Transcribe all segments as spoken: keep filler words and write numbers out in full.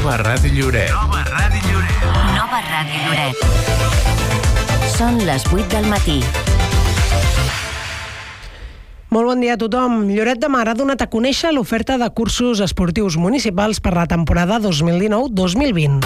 Nova Ràdio Lloret. Nova Ràdio Lloret. Nova Ràdio Lloret. Són les vuit del matí. Molt bon dia a tothom. Lloret de Mar ha donat a conèixer l'oferta de cursos esportius municipals per la temporada dos mil dinou dos mil vint.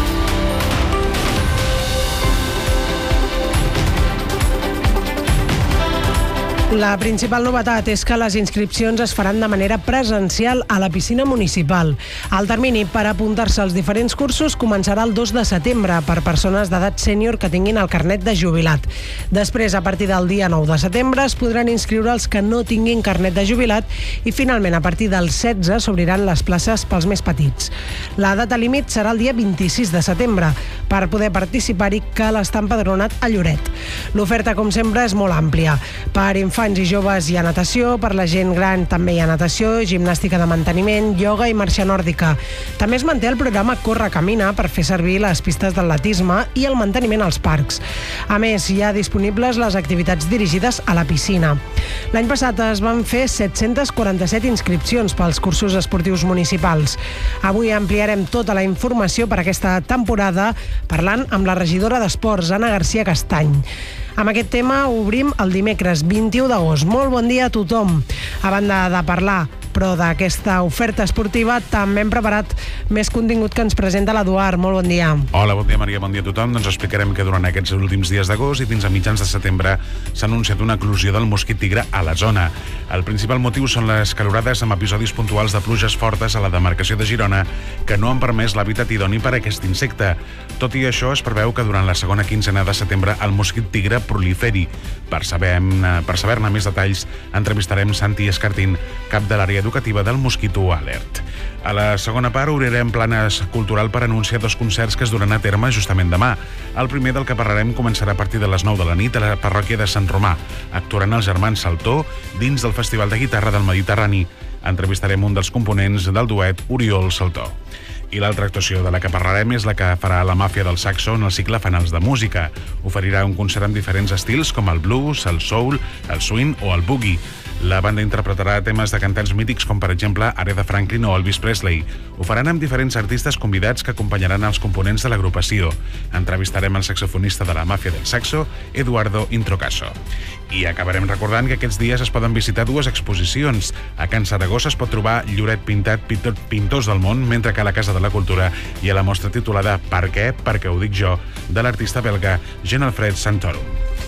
La principal novetat és que les inscripcions es faran de manera presencial a la piscina municipal. El termini per apuntar-se als diferents cursos començarà el dos de setembre per persones d'edat sènior que tinguin el carnet de jubilat. Després, a partir del dia nou de setembre, es podran inscriure els que no tinguin carnet de jubilat i, finalment, a partir del setze s'obriran les places pels més petits. La data límit serà el dia vint-i-sis de setembre. Per poder participar-hi cal estar empadronat a Lloret. L'oferta, com sempre, és molt àmplia. Per infants i joves hi ha natació, per la gent gran també hi ha natació, gimnàstica de manteniment, ioga i marxa nòrdica. També es manté el programa Corre Camina per fer servir les pistes d'atletisme i el manteniment als parcs. A més, hi ha disponibles les activitats dirigides a la piscina. L'any passat es van fer set-centes quaranta-set inscripcions pels cursos esportius municipals. Avui ampliarem tota la informació per aquesta temporada parlant amb la regidora d'Esports, Anna García Castany. Amb aquest tema obrim el dimecres vint-i-u d'agost. Molt bon dia a tothom. A banda de parlar, però d'aquesta oferta esportiva, també hem preparat més contingut que ens presenta l'Eduard. Molt bon dia. Hola, bon dia, Maria, bon dia a tothom. Doncs explicarem que durant aquests últims dies d'agost i fins a mitjans de setembre s'ha anunciat una eclosió del mosquit tigre a la zona. El principal motiu són les calorades amb episodis puntuals de pluges fortes a la demarcació de Girona que no han permès l'hàbitat idoni per a aquest insecte. Tot i això, es preveu que durant la segona quinzena de setembre el mosquit tigre proliferi. Per saber-ne per saber-ne més detalls, entrevistarem Santi Escartín, cap de l'àrea educativa del Mosquito Alert. A la segona part obrirem planes cultural per anunciar dos concerts que es duran a terme justament demà. El primer del que parlarem començarà a partir de les nou de la nit a la parròquia de Sant Romà. Actuaran els germans Saltó dins del Festival de Guitarra del Mediterrani. Entrevistarem un dels components del duet Oriol Saltó. I l'altra actuació de la que parlarem és la que farà la Màfia del Saxo en el cicle Fanals de Música. Oferirà un concert amb diferents estils com el blues, el soul, el swing o el boogie. La banda interpretarà temes de cantants mítics com, per exemple, Aretha Franklin o Elvis Presley. Ho faran amb diferents artistes convidats que acompanyaran els components de l'agrupació. Entrevistarem el saxofonista de la Màfia del Saxo, Eduardo Introcaso. I acabarem recordant que aquests dies es poden visitar dues exposicions. A Can Saragossa es pot trobar Lloret pintat, pintors del món, mentre que a la Casa de la Cultura hi ha la mostra titulada Per què? Perquè ho dic jo, de l'artista belga Jean-Alfred Santorum.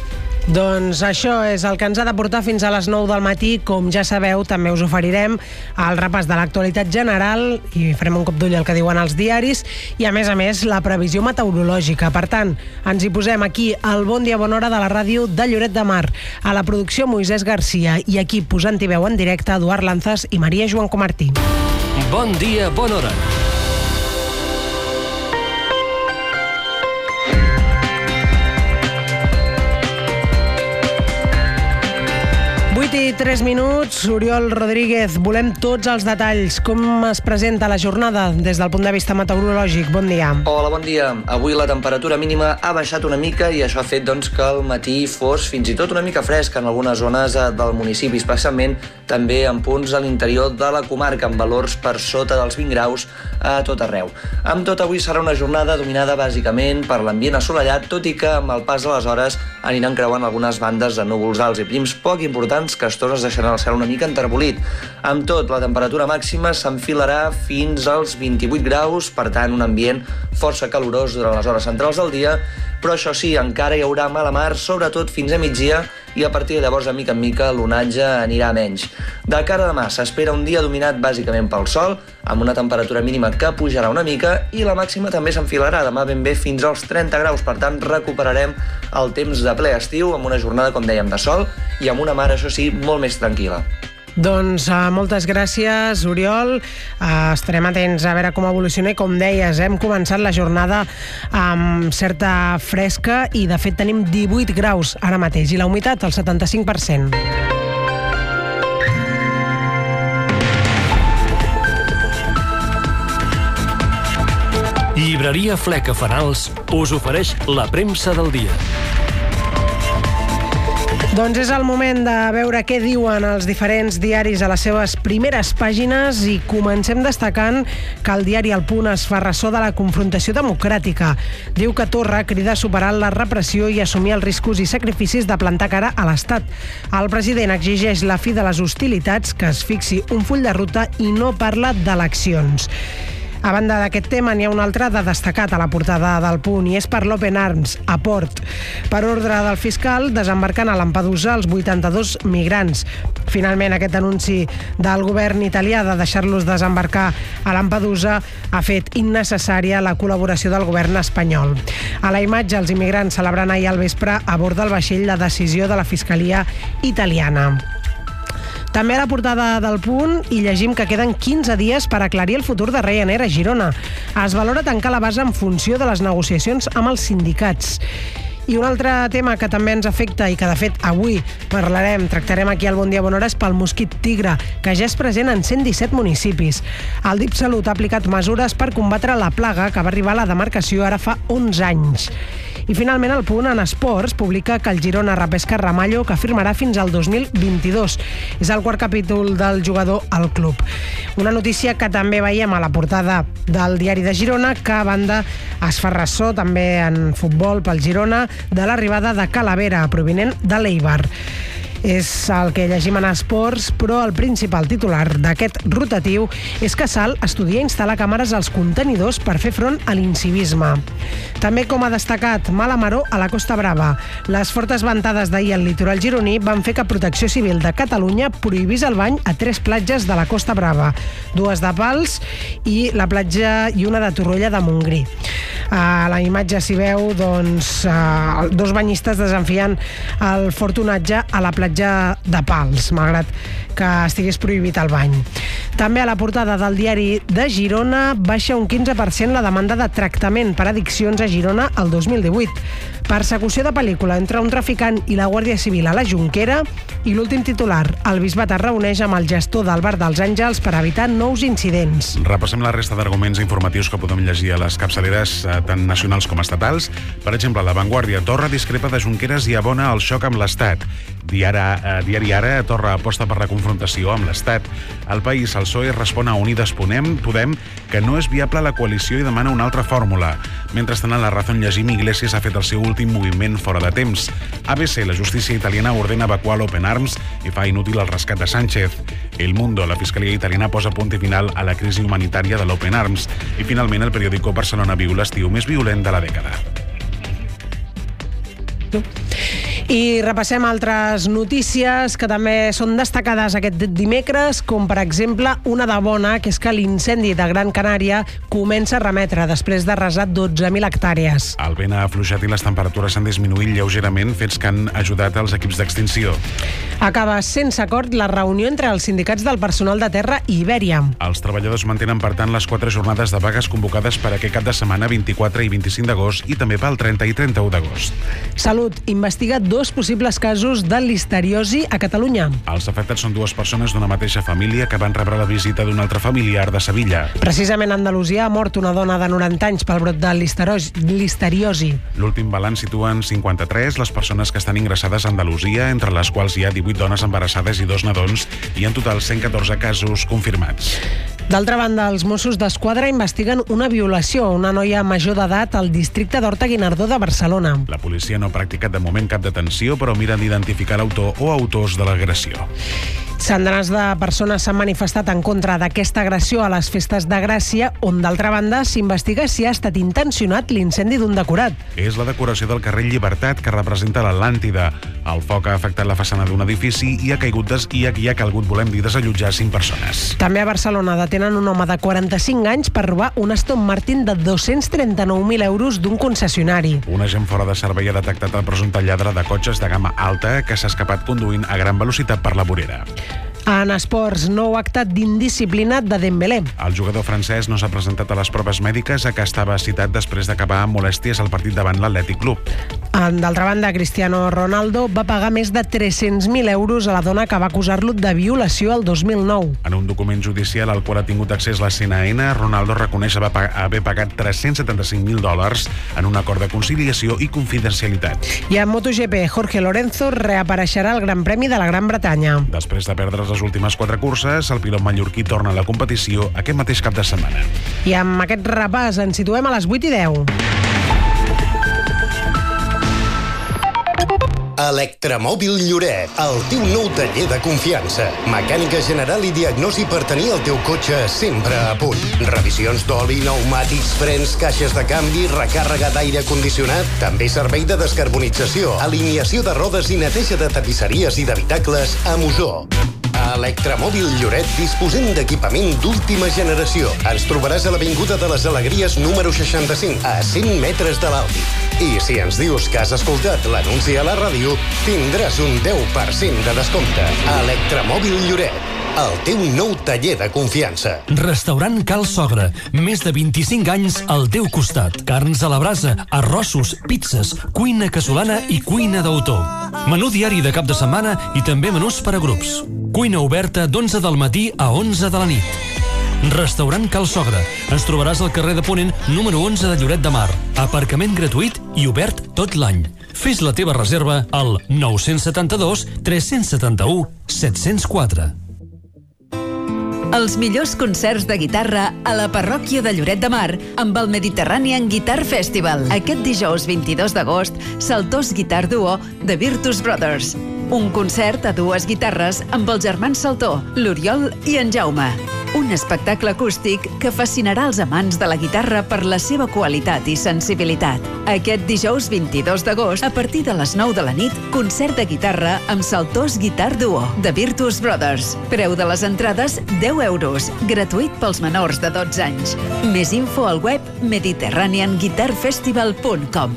Doncs això és el que ens ha de portar fins a les nou del matí. Com ja sabeu, també us oferirem el repàs de l'actualitat general i farem un cop d'ull al que diuen els diaris i, a més a més, la previsió meteorològica. Per tant, ens hi posem aquí al Bon Dia Bona Hora de la ràdio de Lloret de Mar. A la producció, Moisès Garcia, i aquí posant-hi veu en directe, Eduard Lanzas i Maria Joan Comartí. Bon dia, bona hora. I tres minuts. Oriol Rodríguez, volem tots els detalls. Com es presenta la jornada des del punt de vista meteorològic? Bon dia. Hola, bon dia. Avui la temperatura mínima ha baixat una mica i això ha fet doncs, que el matí fos fins i tot una mica fresc en algunes zones del municipi, especialment també en punts a l'interior de la comarca, amb valors per sota dels vint graus a tot arreu. Amb tot, avui serà una jornada dominada bàsicament per l'ambient assolellat, tot i que amb el pas de les hores aniran creuant algunes bandes de núvols alts i prims poc importants que es deixaran el cel una mica enterbolit. Amb tot, la temperatura màxima s'enfilarà fins als vint-i-vuit graus, per tant, un ambient força calorós durant les hores centrals del dia, però això sí, encara hi haurà mala mar, sobretot fins a migdia, i a partir de llavors, de mica en mica, l'onatge anirà menys. De cara a demà, s'espera un dia dominat bàsicament pel sol, amb una temperatura mínima que pujarà una mica, i la màxima també s'enfilarà demà ben bé fins als trenta graus, per tant, recuperarem el temps de ple estiu, amb una jornada, com dèiem, de sol, i amb una mar, això sí, molt més tranquil·la. Doncs uh, moltes gràcies, Oriol. Uh, estarem atents a veure com evoluciona i, com deies, hem començat la jornada amb certa fresca i, de fet, tenim divuit graus ara mateix i la humitat al setanta-cinc per cent. Llibreria Fleca Fanals us ofereix la premsa del dia. Doncs és el moment de veure què diuen els diferents diaris a les seves primeres pàgines i comencem destacant que el diari El Punt es fa ressò de la confrontació democràtica. Diu que Torra crida a superar la repressió i assumir els riscos i sacrificis de plantar cara a l'Estat. El president exigeix la fi de les hostilitats, que es fixi un full de ruta i no parla d'eleccions. A banda d'aquest tema, n'hi ha un altre de destacat a la portada del Punt, i és per l'Open Arms, a Port. Per ordre del fiscal, desembarquen a Lampedusa els vuitanta-dos migrants. Finalment, aquest anunci del govern italià de deixar-los desembarcar a Lampedusa ha fet innecessària la col·laboració del govern espanyol. A la imatge, els immigrants celebrant ahir al vespre a bord del vaixell la decisió de la Fiscalia italiana. També a la portada del Punt hi llegim que queden quinze dies per aclarir el futur de Ryanair a Girona. Es valora tancar la base en funció de les negociacions amb els sindicats. I un altre tema que també ens afecta i que de fet avui parlarem, tractarem aquí al Bon Dia Bon Hora, és pel mosquit tigre, que ja és present en cent disset municipis. El DIPSalut ha aplicat mesures per combatre la plaga que va arribar a la demarcació ara fa onze anys. I finalment El Punt en esports publica que el Girona repesca Ramallo, que firmarà fins al dos mil vint-i-dos. És el quart capítol del jugador al club. Una notícia que també veiem a la portada del diari de Girona, que a banda es fa ressò també en futbol pel Girona de l'arribada de Calavera, provinent de l'Eibar. És el que llegim en esports, però el principal titular d'aquest rotatiu és que Salt estudia instal·lar càmeres als contenidors per fer front a l'incivisme. També, com ha destacat, mala maror a la Costa Brava. Les fortes ventades d'ahir al litoral gironí van fer que Protecció Civil de Catalunya prohibís el bany a tres platges de la Costa Brava, dues de Pals i la platja i una de Torroella de Montgrí. A la imatge s'hi veu doncs, uh, dos banyistes desafiant el fortunatge a la platja de Pals, malgrat que estigués prohibit el bany. També a la portada del diari de Girona baixa un quinze per cent la demanda de tractament per addiccions a Girona el dos mil divuit. Persecució de pel·lícula entre un traficant i la Guàrdia Civil a la Jonquera. I l'últim titular, el bisbat es reuneix amb el gestor del Bar dels Àngels per evitar nous incidents. Repassem la resta d'arguments informatius que podem llegir a les capçaleres tant nacionals com estatals. Per exemple, La Vanguardia, Torra discrepa de Junqueras i abona el xoc amb l'Estat. Diari, eh, diari Ara, Torra aposta per la confrontació amb l'Estat. El País, el P S O E respon a Unides Podem, Podem que no és viable la coalició i demana una altra fórmula. Mentrestant, a La Razón llegim Iglesias ha fet el seu últim moviment fora de temps. A B C, la justícia italiana ordena evacuar l'Open Arms i fa inútil el rescat de Sánchez. El Mundo, la Fiscalia italiana posa punt i final a la crisi humanitària de l'Open Arms. I finalment, el periòdico Barcelona viu l'estiu més violent de la dècada. I repassem altres notícies que també són destacades aquest dimecres, com per exemple una de bona, que és que l'incendi de Gran Canària comença a remetre després d'arrasar dotze mil hectàrees. El vent ha afluixat i les temperatures s'han disminuït lleugerament, fets que han ajudat els equips d'extinció. Acaba sense acord la reunió entre els sindicats del personal de terra i Ibèria. Els treballadors mantenen, per tant, les quatre jornades de vagues convocades per aquest cap de setmana vint-i-quatre i vint-i-cinc d'agost i també pel trenta i trenta-u d'agost. Salut investiga dos possibles casos de listeriosi a Catalunya. Els afectats són dues persones d'una mateixa família que van rebre la visita d'un altre familiar de Sevilla. Precisament a Andalusia ha mort una dona de noranta anys pel brot de listeriosi. L'últim balanç situa en cinquanta-tres les persones que estan ingressades a Andalusia, entre les quals hi ha divuit dones embarassades i dos nadons, i en total cent catorze casos confirmats. D'altra banda, els Mossos d'Esquadra investiguen una violació a una noia major d'edat al districte d'Horta-Guinardó de Barcelona. La policia no ha practicat de moment cap detenció, però miren d'identificar l'autor o autors de l'agressió. Centenars de persones s'han manifestat en contra d'aquesta agressió a les festes de Gràcia, on d'altra banda s'investiga si ha estat intencionat l'incendi d'un decorat. És la decoració del carrer Llibertat, que representa l'Atlàntida. El foc ha afectat la façana d'un edifici i ha caigut des... i ha caigut, volem dir, desallotjar cinc persones. També a Barcelona detenen un home de quaranta-cinc anys per robar un Aston Martin de dos-cents trenta-nou mil euros d'un concessionari. Un agent fora de servei ha detectat el presumpte lladre de cotxes de gamma alta que s'ha escapat conduint a gran velocitat per la vorera. En esports, nou acte d'indisciplinat de Dembélé. El jugador francès no s'ha presentat a les proves mèdiques a què estava citat després d'acabar amb molèsties al partit davant l'Atlètic Club. D'altra banda, Cristiano Ronaldo va pagar més de tres-cents mil euros a la dona que va acusar-lo de violació el dos mil nou. En un document judicial al qual ha tingut accés la C N N, Ronaldo reconeix haver pagat tres-cents setanta-cinc mil dòlars en un acord de conciliació i confidencialitat. I en MotoGP, Jorge Lorenzo reapareixerà al Gran Premi de la Gran Bretanya. Després de perdre les últimes quatre curses, el pilot mallorquí torna a la competició aquest mateix cap de setmana. I amb aquest repàs ens situem a les vuit i deu. Electromòbil Lloret, el teu nou taller de confiança. Mecànica general i diagnosi per tenir el teu cotxe sempre a punt. Revisions d'oli, pneumàtics, frens, caixes de canvi, recàrrega d'aire condicionat, també servei de descarbonització, alineació de rodes i neteja de tapisseries i d'habitacles a Mosó. A Electromòbil Lloret disposem d'equipament d'última generació. Ens trobaràs a l'Avinguda de les Alegries número seixanta-cinc, a cent metres de l'Albi. I si ens dius que has escoltat l'anunci a la ràdio, tindràs un deu per cent de descompte. Electromòbil Lloret, el teu nou taller de confiança. Restaurant Cal Sogra, més de vint-i-cinc anys al teu costat. Carns a la brasa, arrossos, pizzas, cuina casolana i cuina d'autor. Menú diari de cap de setmana i també menús per a grups. Cuina oberta d'onze del matí a onze de la nit. Restaurant Cal Sogra. Ens trobaràs al carrer de Ponent, número onze de Lloret de Mar. Aparcament gratuït i obert tot l'any. Fes la teva reserva al nou set dos, tres set u, set zero quatre. Els millors concerts de guitarra a la parròquia de Lloret de Mar amb el Mediterranean Guitar Festival. Aquest dijous vint-i-dos d'agost, Saltós Guitar Duo de Virtus Brothers. Un concert a dues guitarres amb els germans Saltó, l'Oriol i en Jaume. Un espectacle acústic que fascinarà els amants de la guitarra per la seva qualitat i sensibilitat. Aquest dijous vint-i-dos d'agost, a partir de les nou de la nit, concert de guitarra amb Saltós Guitar Duo de Virtus Brothers. Preu de les entrades deu euros, gratuït pels menors de dotze anys. Més info al web mediterranean guitar festival punt com.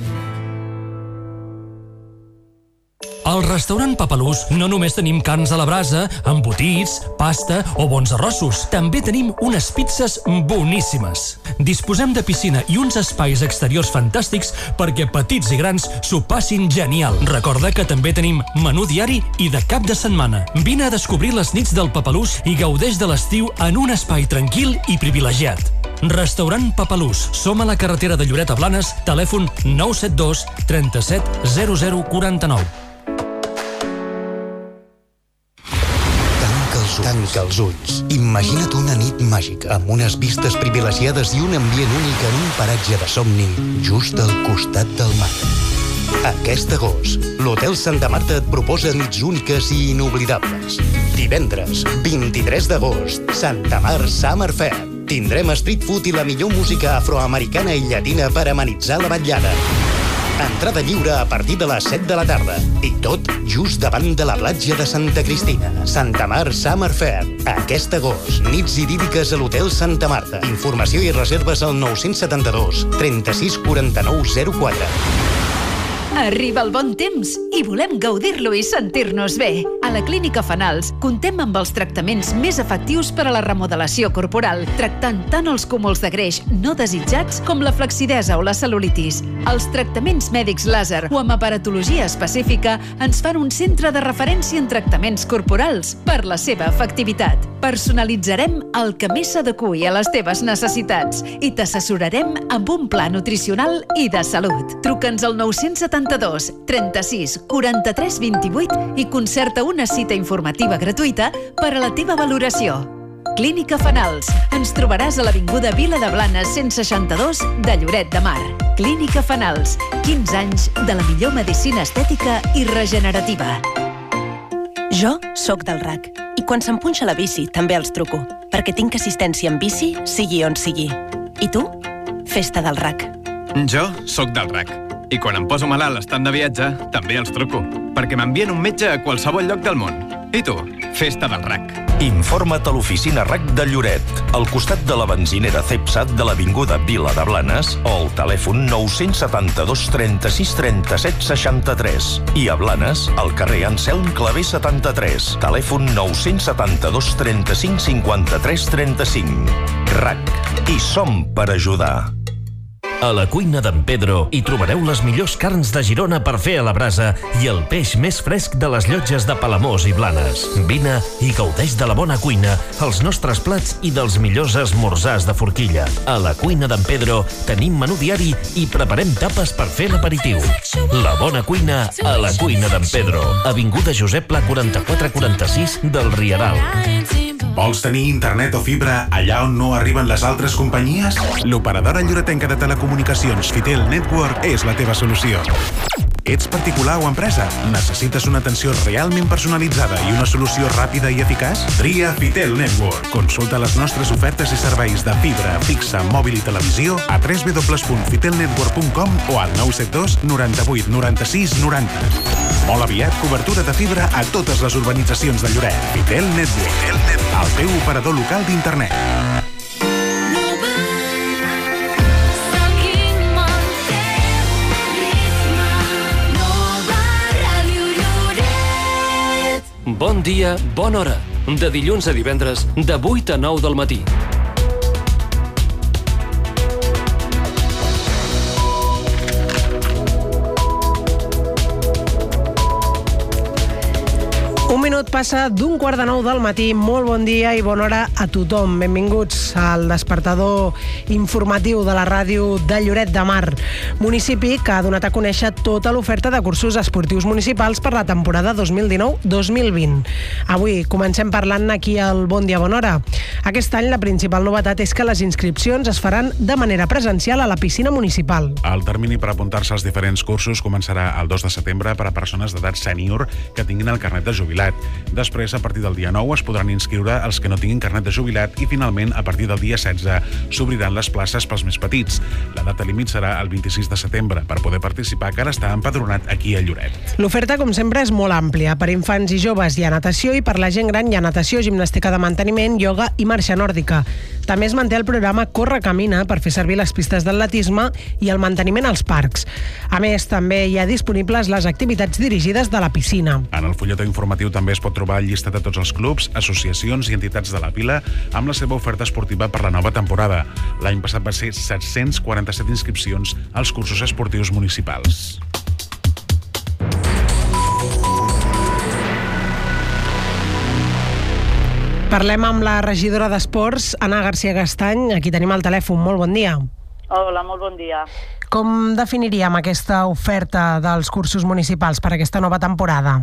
Al restaurant Papalús no només tenim carns a la brasa, embotits, pasta o bons arrossos. També tenim unes pizzas boníssimes. Disposem de piscina i uns espais exteriors fantàstics perquè petits i grans s'ho passin genial. Recorda que també tenim menú diari i de cap de setmana. Vine a descobrir les nits del Papalús i gaudeix de l'estiu en un espai tranquil i privilegiat. Restaurant Papalús. Som a la carretera de Lloret a Blanes, telèfon nou set dos, trenta-set, zero zero, quaranta-nou. Tanca els ulls. Imagina't una nit màgica, amb unes vistes privilegiades i un ambient únic en un paratge de somni just al costat del mar. Aquest agost, l'Hotel Santa Marta et proposa nits úniques i inoblidables. Divendres, vint-i-tres d'agost, Santa Mar Summer Fair. Tindrem street food i la millor música afroamericana i llatina per amenitzar la vetllada. Entrada lliure a partir de les set de la tarda. I tot just davant de la platja de Santa Cristina. Santa Mar Summer Fair. Aquest agost, nits idíl·liques a l'Hotel Santa Marta. Informació i reserves al nou set dos, trenta-sis, quaranta-nou, zero quatre. Arriba el bon temps i volem gaudir-lo i sentir-nos bé. A la Clínica Fanals contem amb els tractaments més efectius per a la remodelació corporal, tractant tant els cúmuls de greix no desitjats com la flaccidesa o la cel·lulitis. Els tractaments mèdics làser o amb aparatologia específica ens fan un centre de referència en tractaments corporals per la seva efectivitat. Personalitzarem el que més s'adeqüi a les teves necessitats i t'assessorarem amb un pla nutricional i de salut. Truca'ns al nou set dos, trenta-sis, quaranta-tres, vint-i-vuit i concerta una cita informativa gratuïta per a la teva valoració. Clínica Fanals. Ens trobaràs a l'Avinguda Vila de Blanes cent seixanta-dos de Lloret de Mar. Clínica Fanals. quinze anys de la millor medicina estètica i regenerativa. Jo sóc del R A C i quan se'm punxa la bici també els truco, perquè tinc assistència en bici, sigui on sigui. I tu? Festa del R A C. Jo sóc del R A C i quan em poso malalt estant de viatge també els truco, perquè m'envien un metge a qualsevol lloc del món. I tu? Festa del R A C. Informa't a l'oficina R A C de Lloret, al costat de la benzinera Cepsat de l'Avinguda Vila de Blanes o al telèfon nou setanta-dos trenta-sis trenta-set seixanta-tres. I a Blanes, al carrer Anselm Clavé setanta-tres, telèfon nou setanta-dos trenta-cinc cinquanta-tres trenta-cinc. R A C. Hi som per ajudar. A la cuina d'en Pedro hi trobareu les millors carns de Girona per fer a la brasa i el peix més fresc de les llotges de Palamós i Blanes. Vine i gaudeix de la bona cuina, els nostres plats i dels millors esmorzars de forquilla. A la cuina d'en Pedro tenim menú diari i preparem tapes per fer l'aperitiu. La bona cuina a la cuina d'en Pedro. Avinguda Josep Pla quaranta-quatre quaranta-sis del Rieral. Vols tenir internet o fibra allà on no arriben les altres companyies? L'operadora lloretenca de telecomunicacions Fitel Network és la teva solució. Ets particular o empresa? Necessites una atenció realment personalitzada i una solució ràpida i eficaç? Tria Fitel Network. Consulta les nostres ofertes i serveis de fibra, fixa, mòbil i televisió a w w w punt fitel network punt com o al nou set dos noranta-vuit noranta-sis noranta. Molt aviat, cobertura de fibra a totes les urbanitzacions de Lloret. Fitel Network, el teu operador local d'internet. Bon dia, bona hora. De dilluns a divendres, de vuit a nou del matí. Un minut passa d'un quart de nou del matí. Molt bon dia i bona hora a tothom. Benvinguts al despertador informatiu de la ràdio de Lloret de Mar, municipi que ha donat a conèixer tota l'oferta de cursos esportius municipals per la temporada dos mil dinou dos mil vint. Avui comencem parlant aquí al Bon Dia, Bona Hora. Aquest any la principal novetat és que les inscripcions es faran de manera presencial a la piscina municipal. El termini per apuntar-se als diferents cursos començarà el dos de setembre per a persones d'edat sènior que tinguin el carnet de jubilat. Després, a partir del dia nou, es podran inscriure els que no tinguin carnet de jubilat i, finalment, a partir del dia setze, s'obriran les places pels més petits. La data límit serà el vint-i-sis de setembre per poder participar, car està empadronat aquí a Lloret. L'oferta, com sempre, és molt àmplia. Per infants i joves hi ha natació i per la gent gran hi ha natació, gimnàstica de manteniment, ioga i marxa nòrdica. També es manté el programa Corre Camina per fer servir les pistes d'atletisme i el manteniment als parcs. A més, també hi ha disponibles les activitats dirigides de la piscina. En el fulletó informatiu també es pot trobar el llistat de tots els clubs, associacions i entitats de la Pila amb la seva oferta esportiva per la nova temporada. L'any passat va ser set-cents quaranta-set inscripcions als cursos esportius municipals. Parlem amb la regidora d'Esports, Anna García Gastany. Aquí tenim el telèfon. Molt bon dia. Hola, molt bon dia. Com definiríem aquesta oferta dels cursos municipals per aquesta nova temporada?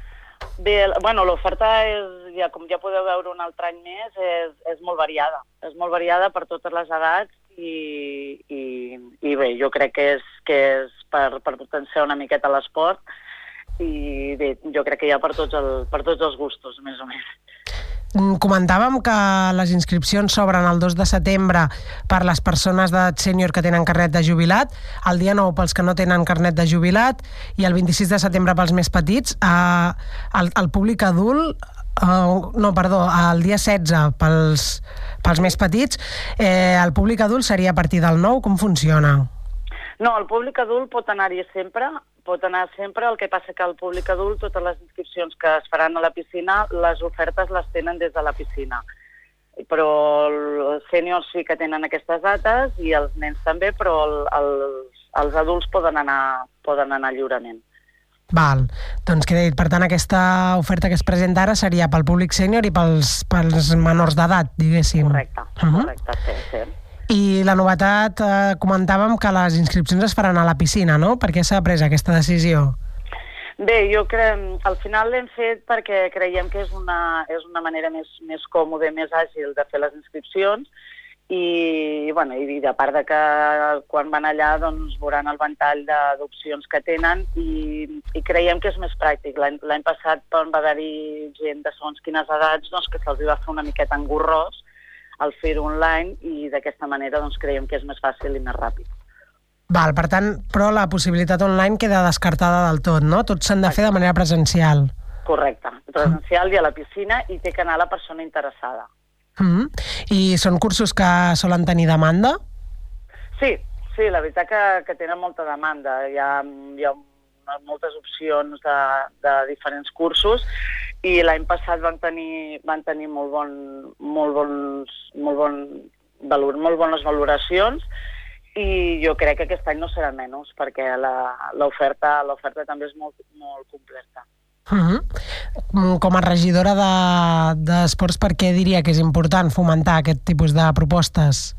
Bé, bueno, l'oferta és, ja, com ja podeu veure un altre any més, és, és molt variada. És molt variada per totes les edats i, i, i bé, jo crec que és, que és per, per potenciar una miqueta l'esport i bé, jo crec que hi ha per tots, el, per tots els gustos, més o menys. Comentàvem que les inscripcions s'obren el dos de setembre per les persones d'edat sènior que tenen carnet de jubilat, el dia nou pels que no tenen carnet de jubilat i el vint-i-sis de setembre pels més petits. Uh, el, el públic adult, uh, no, perdó, el dia setze pels, pels més petits, eh, el públic adult seria a partir del nou. Com funciona? No, el públic adult pot anar-hi sempre, pot anar sempre, el que passa que el públic adult, totes les inscripcions que es faran a la piscina, les ofertes les tenen des de la piscina. Però els sèniors sí que tenen aquestes dates i els nens també, però el, els, els adults poden anar, poden anar lliurement. Val, doncs queda dit. Per tant, aquesta oferta que es presenta ara seria pel públic sènior i pels, pels menors d'edat, diguéssim. Correcte, uh-huh. correcte, sí, sí. I la novetat, eh, comentàvem que les inscripcions es faran a la piscina, no? Per què s'ha pres aquesta decisió? Bé, jo crec, al final l'hem fet perquè creiem que és una, és una manera més, més còmoda, més àgil de fer les inscripcions i, bueno, i a part de que quan van allà doncs, veuran el ventall d'opcions que tenen i, i creiem que és més pràctic. L'any passat van haver-hi gent de segons quines edats doncs, que se'ls va fer una miqueta engorrós al fer-ho online i d'aquesta manera doncs, creiem que és més fàcil i més ràpid. Val, per tant, però la possibilitat online queda descartada del tot, no? Tots s'han de fer de manera presencial. Correcte, presencial i a la piscina, i té que anar la persona interessada. Mm. I són cursos que solen tenir demanda? Sí, sí, la veritat que, que tenen molta demanda. Hi ha, hi ha moltes opcions de, de diferents cursos, i l'any passat van tenir, van tenir molt, bon, molt, bons, molt, bon valor, molt bones valoracions, i jo crec que aquest any no serà menys, perquè l'oferta l'oferta també és molt, molt completa. Uh-huh. Com a regidora d'esports, de, per què diria que és important fomentar aquest tipus de propostes?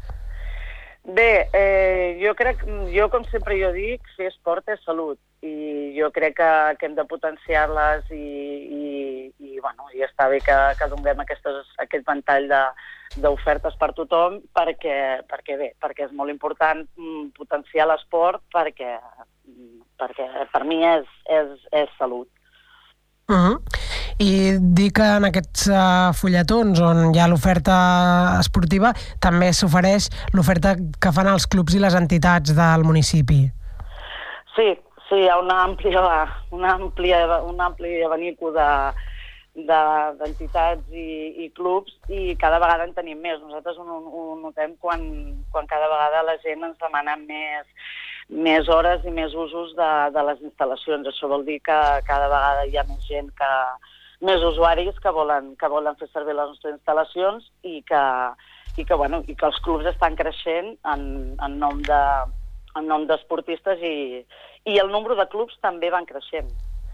Bé, eh, jo crec, jo com sempre jo dic, fer esport és salut, i jo crec que, que hem de potenciar-les i, i, i, bueno, i està bé que, que donem aquestes, aquest ventall d'ofertes per tothom, perquè, perquè bé, perquè és molt important potenciar l'esport, perquè, perquè per mi és, és, és salut. Uh-huh. I dir que en aquests uh, fulletons on hi ha l'oferta esportiva també s'ofereix l'oferta que fan els clubs i les entitats del municipi. Sí, sí, hi ha una àmplia, una àmplia, un ampli abanico de, de, d'entitats i, i clubs, i cada vegada en tenim més. Nosaltres ho, ho notem quan, quan cada vegada la gent ens demana més més hores i més usos de, de les instal·lacions. Això vol dir que cada vegada hi ha més gent, que, més usuaris que volen, que volen fer servir les nostres instal·lacions, i que, i que, bueno, i que els clubs estan creixent en, en nom de, en nom d'esportistes, i, i el nombre de clubs també van creixent.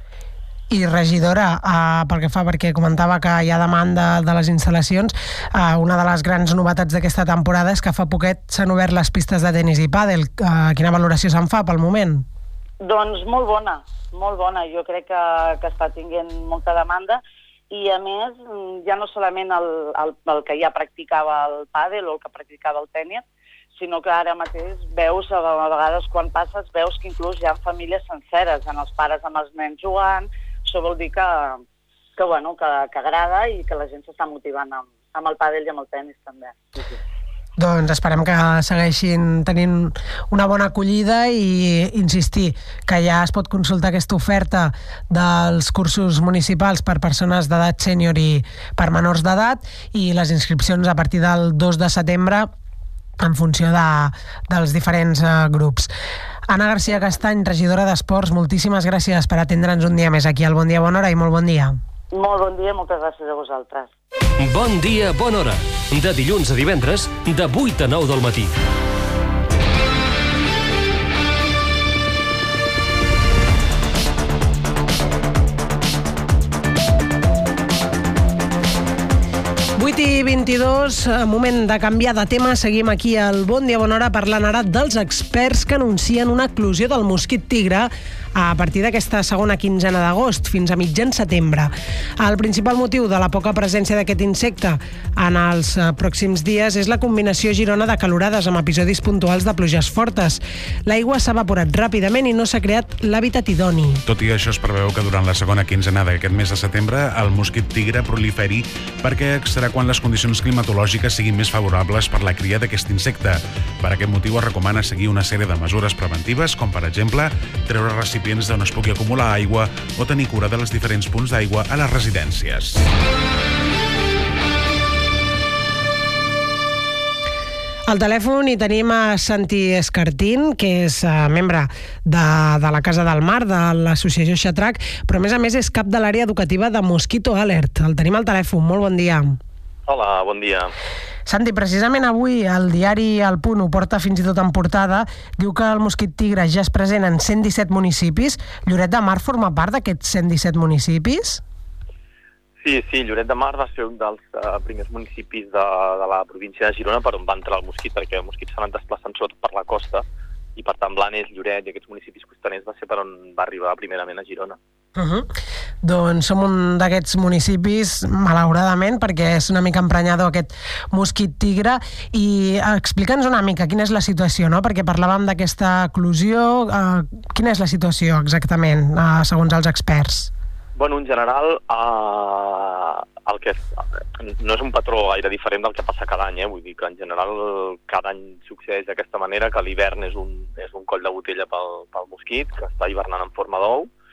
I regidora, eh, pel que fa, perquè comentava que hi ha demanda de les instal·lacions, eh, una de les grans novetats d'aquesta temporada és que fa poquet s'han obert les pistes de tenis i pàdel. Eh, quina valoració se'n fa pel moment? Doncs molt bona, molt bona. Jo crec que, que està tinguent molta demanda, i a més, ja no solament el, el, el que ja practicava el pàdel o el que practicava el tenis, sinó que ara mateix veus, a vegades quan passes, veus que inclús hi ha famílies senceres, en els pares amb els nens jugant. Això vol dir que, que, bueno, que, que agrada, i que la gent s'està motivant amb, amb el pàdel i amb el tenis també. Sí, sí. Doncs esperem que segueixin tenint una bona acollida, i insistir que ja es pot consultar aquesta oferta dels cursos municipals per persones d'edat sènior i per menors d'edat, i les inscripcions a partir del dos de setembre en funció de, dels diferents uh, grups. Anna García Castany, regidora d'Esports, moltíssimes gràcies per atendre'ns un dia més aquí al Bon Dia, Bona Hora, i molt bon dia. Molt bon dia, moltes gràcies a vosaltres. Bon dia, bona hora. De dilluns a divendres, de vuit a nou del matí. vuit i vint-i-dos, moment de canviar de tema. Seguim aquí al Bon Dia, Bona Hora, parlant ara dels experts que anuncien una eclosió del mosquit tigre a partir d'aquesta segona quinzena d'agost fins a mitjan setembre. El principal motiu de la poca presència d'aquest insecte en els pròxims dies és la combinació a Girona de calorades amb episodis puntuals de pluges fortes. L'aigua s'ha evaporat ràpidament i no s'ha creat l'hàbitat idoni. Tot i això, es preveu que durant la segona quinzena d'aquest mes de setembre el mosquit tigre proliferi, perquè serà quan les condicions climatològiques siguin més favorables per la cria d'aquest insecte. Per aquest motiu es recomana seguir una sèrie de mesures preventives, com per exemple treure recipients d'on es pugui acumular aigua o tenir cura dels diferents punts d'aigua a les residències. Al telèfon hi tenim a Santi Escartín, que és uh, membre de, de la Casa del Mar, de l'associació Xatrac, però a més a més és cap de l'àrea educativa de Mosquito Alert. El tenim al telèfon. Molt bon dia. Hola, bon dia. Santi, precisament avui el diari El Punt ho porta fins i tot en portada. Diu que el mosquit tigre ja és present en cent disset municipis. Lloret de Mar forma part d'aquests cent disset municipis? Sí, sí, Lloret de Mar va ser un dels uh, primers municipis de, de la província de Girona per on va entrar el mosquit, perquè el mosquit s'ha anat desplaçant sobretot per la costa, i per tant Blanes, Lloret i aquests municipis costaners va ser per on va arribar primerament a Girona. Uh-huh. Doncs som un d'aquests municipis, malauradament, perquè és una mica emprenyador aquest mosquit tigre, i explica'ns una mica quina és la situació, no? Perquè parlàvem d'aquesta eclosió. Uh, quina és la situació exactament, uh, segons els experts? Bueno, en general, eh, el que és, no és un patró gaire diferent del que passa cada any, eh? Vull dir que en general cada any succeeix d'aquesta manera, que l'hivern és un, és un coll de botella pel, pel mosquit, que està hivernant en forma d'ou,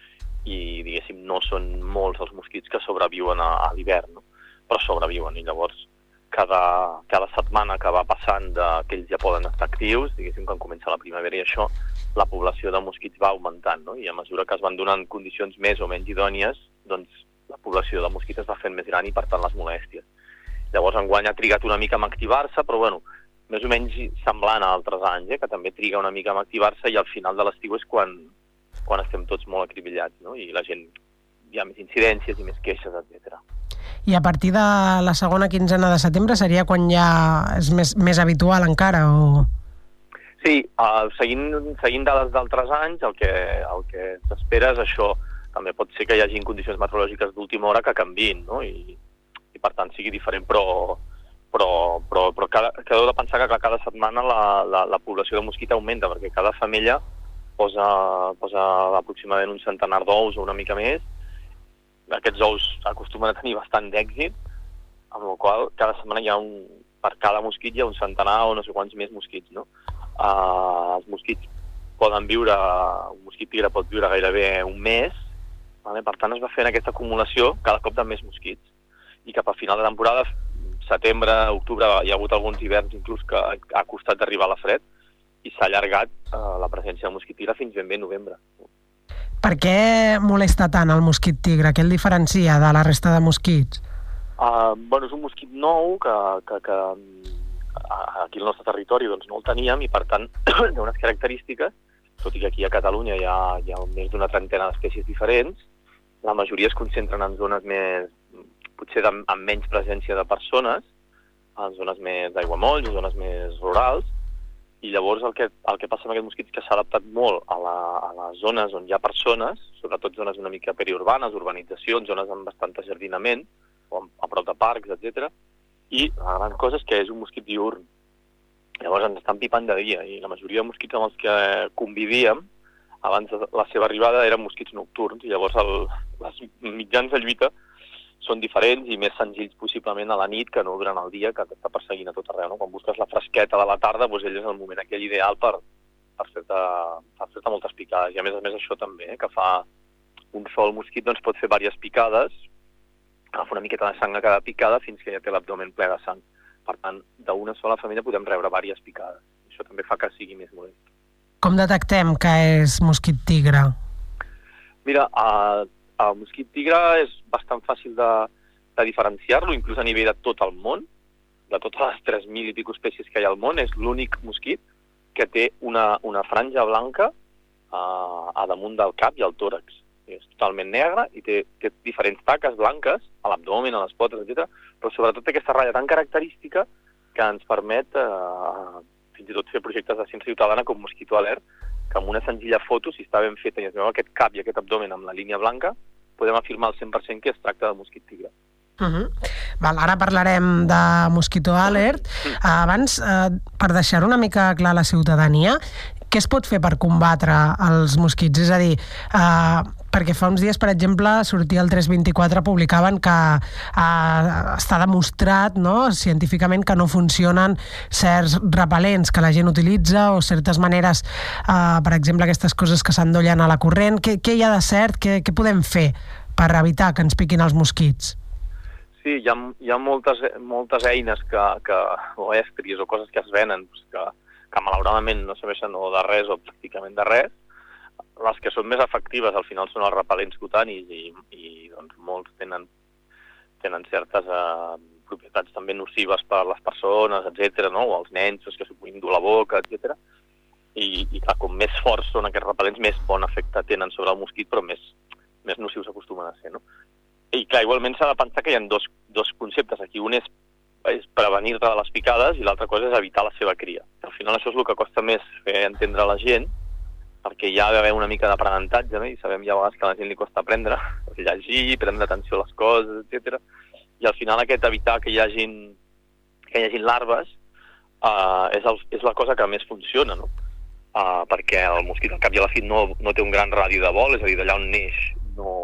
i, diguéssim, no són molts els mosquits que sobreviuen a, a l'hivern, no? Però sobreviuen, i llavors cada, cada setmana que va passant de, que ells ja poden estar actius, diguéssim, quan comença la primavera i això, la població de mosquits va augmentant, no? I a mesura que es van donant condicions més o menys idònies, doncs la població de mosquits es va fent més gran i, per tant, les molèsties. Llavors, enguany ha trigat una mica en activar-se, però, bueno, més o menys semblant a altres anys, eh, que també triga una mica en activar-se i al final de l'estiu és quan, quan estem tots molt acribillats, no? I la gent, hi ha més incidències i més queixes, etcètera. I a partir de la segona quinzena de setembre seria quan ja és més, més habitual encara, o...? Sí, uh, seguint, seguint dades d'altres anys, el que, el que s'espera és això. També pot ser que hi hagi condicions meteorològiques d'última hora que canviïn, no? I, i per tant sigui diferent, però, però, però, però cada, que heu de pensar que cada setmana la, la, la població de mosquit augmenta, perquè cada femella posa, posa aproximadament un centenar d'ous o una mica més. Aquests ous acostumen a tenir bastant d'èxit, amb la qual cada setmana hi ha un, per cada mosquit hi ha un centenar o no sé quants més mosquits, no? Uh, els mosquits poden viure, un mosquit tigre pot viure gairebé un mes, vale? Per tant es va fent aquesta acumulació cada cop de més mosquits, i cap a final de temporada, setembre, octubre, hi ha hagut alguns hiverns inclús que ha costat d'arribar a la fred, i s'ha allargat uh, la presència de mosquit tigre fins ben bé novembre. Per què molesta tant el mosquit tigre? Què el diferencia de la resta de mosquits? Uh, bueno, és un mosquit nou que, que, que aquí al nostre territori doncs, no el teníem, i per tant té unes característiques, tot i que aquí a Catalunya hi ha, hi ha més d'una trentena d'espècies diferents. La majoria es concentren en zones més, potser de, amb menys presència de persones, en zones més d'aiguamolls, zones més rurals, i llavors el que, el que passa amb aquest mosquit és que s'ha adaptat molt a, la, a les zones on hi ha persones, sobretot zones una mica periurbanes, urbanitzacions, zones amb bastant ajardinament, o a, a prop de parcs, etcètera. I la gran cosa és que és un mosquit diürn. Llavors ens estan pipant de dia, i la majoria de mosquits amb els que convivíem abans de la seva arribada eren mosquits nocturns, i llavors el, les mitjans de lluita són diferents i més senzills possiblement a la nit que no durant el dia, que t'està perseguint a tot arreu, no? Quan busques la fresqueta de la tarda, doncs ell és el moment aquell ideal per, per fer-te per fer-te moltes picades. I a més a més això també, eh, que fa un sol mosquit doncs pot fer diverses picades, agafa una miqueta de sang a cada picada fins que ja té l'abdomen ple de sang. Per tant, d'una sola família podem rebre diverses picades. Això també fa que sigui més molest. Com detectem que és mosquit tigre? Mira, a el mosquit tigre és bastant fàcil de, de diferenciar-lo, inclús a nivell de tot el món. De totes les tres mil i pico espècies que hi ha al món, és l'únic mosquit que té una, una franja blanca uh, a damunt del cap i al tòrax. És totalment negre i té, té diferents taques blanques a l'abdomen, a les potes, etcètera. Però sobretot té aquesta ratlla tan característica que ens permet uh, fins i tot fer projectes de ciència ciutadana com Mosquito Alert, que amb una senzilla foto, si està ben feta i es veu aquest cap i aquest abdomen amb la línia blanca, podem afirmar al cent per cent que es tracta de mosquit tigre. Uh-huh. Val, ara parlarem de Mosquito Alert. Uh, abans, uh, per deixar una mica clar a la ciutadania, què es pot fer per combatre els mosquits? És a dir, uh, perquè fa uns dies, per exemple, sortia el tres vint-i-quatre, publicaven que uh, està demostrat, no, científicament, que no funcionen certs repel·lents que la gent utilitza o certes maneres, uh, per exemple, aquestes coses que s'endollen a la corrent. Què, què hi ha de cert? Què, què podem fer per evitar que ens piquin els mosquits? Sí, hi ha, hi ha moltes, moltes eines que, que, o estris o coses que es venen que, que malauradament no serveixen o de res o pràcticament de res. Les que són més efectives al final són els repel·lents cutanis i, i doncs, molts tenen, tenen certes eh, propietats també nocives per a les persones, etcètera, no? O els nens que s'ho puguin dur a la boca, etcètera. I, i clar, com més forts són aquests repel·lents, més bon efecte tenen sobre el mosquit, però més, més nocius acostumen a ser, no? I clar, igualment s'ha de pensar que hi ha dos, dos conceptes aquí. Un és, és prevenir-te de les picades i l'altra cosa és evitar la seva cria. Al final això és el que costa més fer entendre a la gent, perquè hi ha d'haver una mica d'aprenentatge, no? I sabem ja a vegades que a la gent li costa aprendre, llegir, prendre atenció a les coses, etcètera. I al final aquest evitar que hi hagin, que hi hagin larves uh, és, el, és la cosa que més funciona, no? Uh, perquè el mosquit al cap i a la fi no, no té un gran radi de vol, és a dir, d'allà on neix no,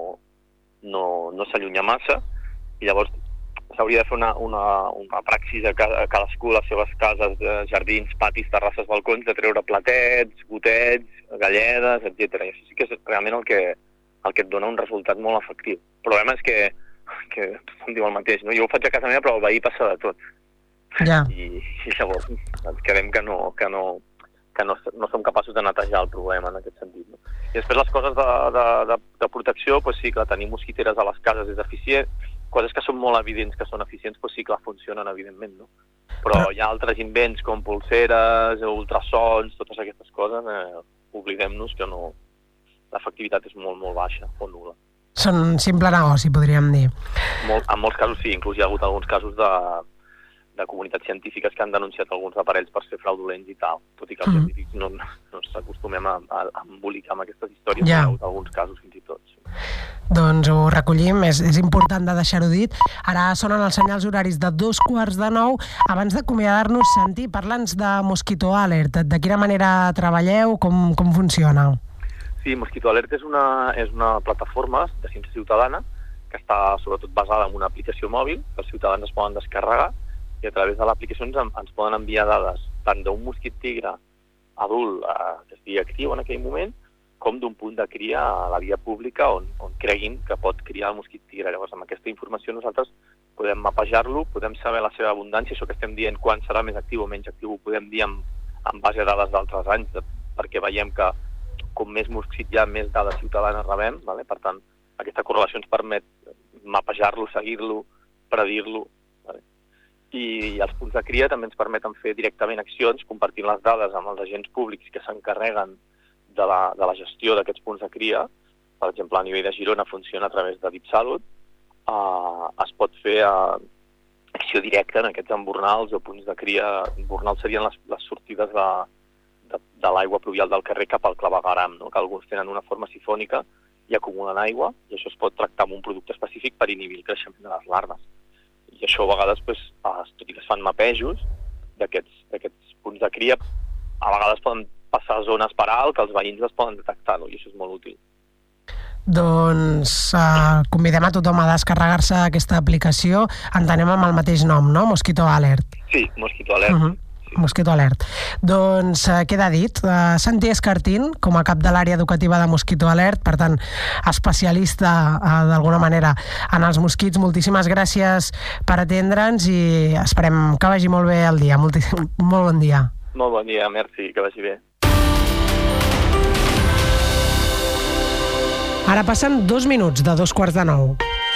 no, no s'allunya massa, i llavors s'hauria de fer una, una, una praxis a, cada, a cadascú a les seves cases, jardins, patis, terrasses, balcons, de treure platets, gotets, galledes, etcètera. I això sí que és realment el que, el que et dona un resultat molt efectiu. El problema és que, que tothom diu el mateix, no? Jo ho faig a casa meva, però el veí passa de tot. Ja. I, i llavors ens quedem que no, que no, que no, no som capaços de netejar el problema en aquest sentit. No? I després les coses de, de, de, de protecció, pues sí, que tenir mosquiteres a les cases és eficient, coses que són molt evidents que són eficients, pues sí que funcionen, evidentment, no? Però hi ha altres invents com pulseres, ultrasons, totes aquestes coses, eh, oblidem-nos que no, l'efectivitat és molt, molt baixa o nul·la. Són simple negoci, podríem dir. Molt, en molts casos sí, inclús hi ha hagut alguns casos de, de comunitats científiques que han denunciat alguns aparells per ser fraudulents i tal, tot i que els mm. científics no, no ens acostumem a, a, a embolicar amb aquestes històries, ja. Hi ha hagut alguns casos fins i tot. Sí. Doncs ho recollim, és, és important de deixar-ho dit. Ara sonen els senyals horaris de dos quarts de nou. Abans d'acomiadar-nos, Santi, parla'ns de Mosquito Alert. De quina manera treballeu? Com, com funciona? Sí, Mosquito Alert és una, és una plataforma de ciència ciutadana que està sobretot basada en una aplicació mòbil que els ciutadans es poden descarregar i a través de l'aplicació ens, ens poden enviar dades tant d'un mosquit tigre adult eh, que estigui actiu en aquell moment com d'un punt de cria a la via pública on, on creguin que pot criar el mosquit tigre. Llavors, amb aquesta informació nosaltres podem mapejar-lo, podem saber la seva abundància, això que estem dient quan serà més actiu o menys actiu, ho podem dir amb, amb base a dades d'altres anys, de, perquè veiem que com més mosquit hi ha, més dades ciutadanes rebem, vale? Per tant, aquesta correlació ens permet mapejar-lo, seguir-lo, predir-lo. Vale? I els punts de cria també ens permeten fer directament accions, compartint les dades amb els agents públics que s'encarreguen de la, de la gestió d'aquests punts de cria. Per exemple, a nivell de Girona funciona a través de DipSalut. Uh, es pot fer uh, acció directa en aquests embornals o punts de cria. Embornals serien les, les sortides de, de, de l'aigua pluvial del carrer cap al clavegueram, no? Que alguns tenen una forma sifònica i acumulen aigua, i això es pot tractar amb un producte específic per inhibir el creixement de les larves. I això a vegades, pues, uh, tot i que es fan mapejos d'aquests punts de cria, a vegades poden passar zones per alt que els veïns les poden detectar, no? I això és molt útil. Doncs uh, convidem a tothom a descarregar-se aquesta aplicació. Entenem amb el mateix nom, no? Mosquito Alert. Sí, Mosquito Alert. Uh -huh. sí. Mosquito Alert. Doncs uh, queda dit. Uh, Santi Escartín, com a cap de l'àrea educativa de Mosquito Alert, per tant, especialista uh, d'alguna manera en els mosquits, moltíssimes gràcies per atendre'ns i esperem que vagi molt bé el dia. Moltíssim, molt bon dia. Molt bon dia, merci, que vagi bé. Ara passen dos minuts de dos quarts de nou.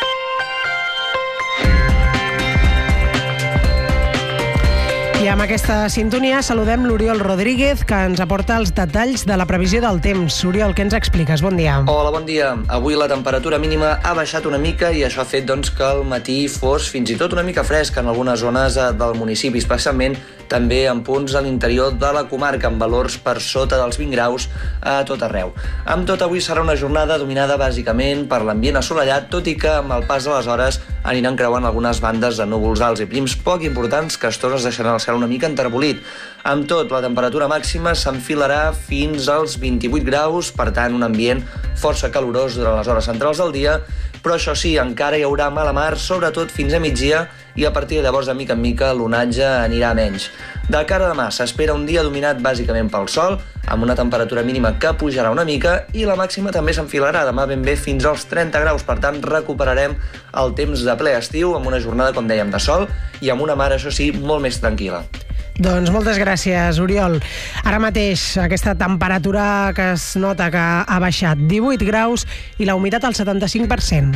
I amb aquesta sintonia saludem l'Oriol Rodríguez, que ens aporta els detalls de la previsió del temps. Oriol, què ens expliques? Bon dia. Hola, bon dia. Avui la temperatura mínima ha baixat una mica i això ha fet doncs, que el matí fos fins i tot una mica fresc en algunes zones del municipi, especialment també en punts a l'interior de la comarca, amb valors per sota dels vint graus a tot arreu. Amb tot, avui serà una jornada dominada bàsicament per l'ambient assolellat, tot i que amb el pas de les hores aniran creuant algunes bandes de núvols alts i prims poc importants que a estones deixaran el cel una mica enterbolit. Amb tot, la temperatura màxima s'enfilarà fins als vint-i-vuit graus, per tant, un ambient força calorós durant les hores centrals del dia, però això sí, encara hi haurà mala mar, sobretot fins a migdia, i a partir de llavors, de mica en mica, l'onatge anirà a menys. De cara a demà, s'espera un dia dominat bàsicament pel sol, amb una temperatura mínima que pujarà una mica, i la màxima també s'enfilarà demà ben bé fins als trenta graus, per tant, recuperarem el temps de ple estiu, amb una jornada, com dèiem, de sol, i amb una mar, això sí, molt més tranquil·la. Doncs moltes gràcies, Oriol. Ara mateix aquesta temperatura que es nota que ha baixat divuit graus i la humitat al setanta-cinc per cent.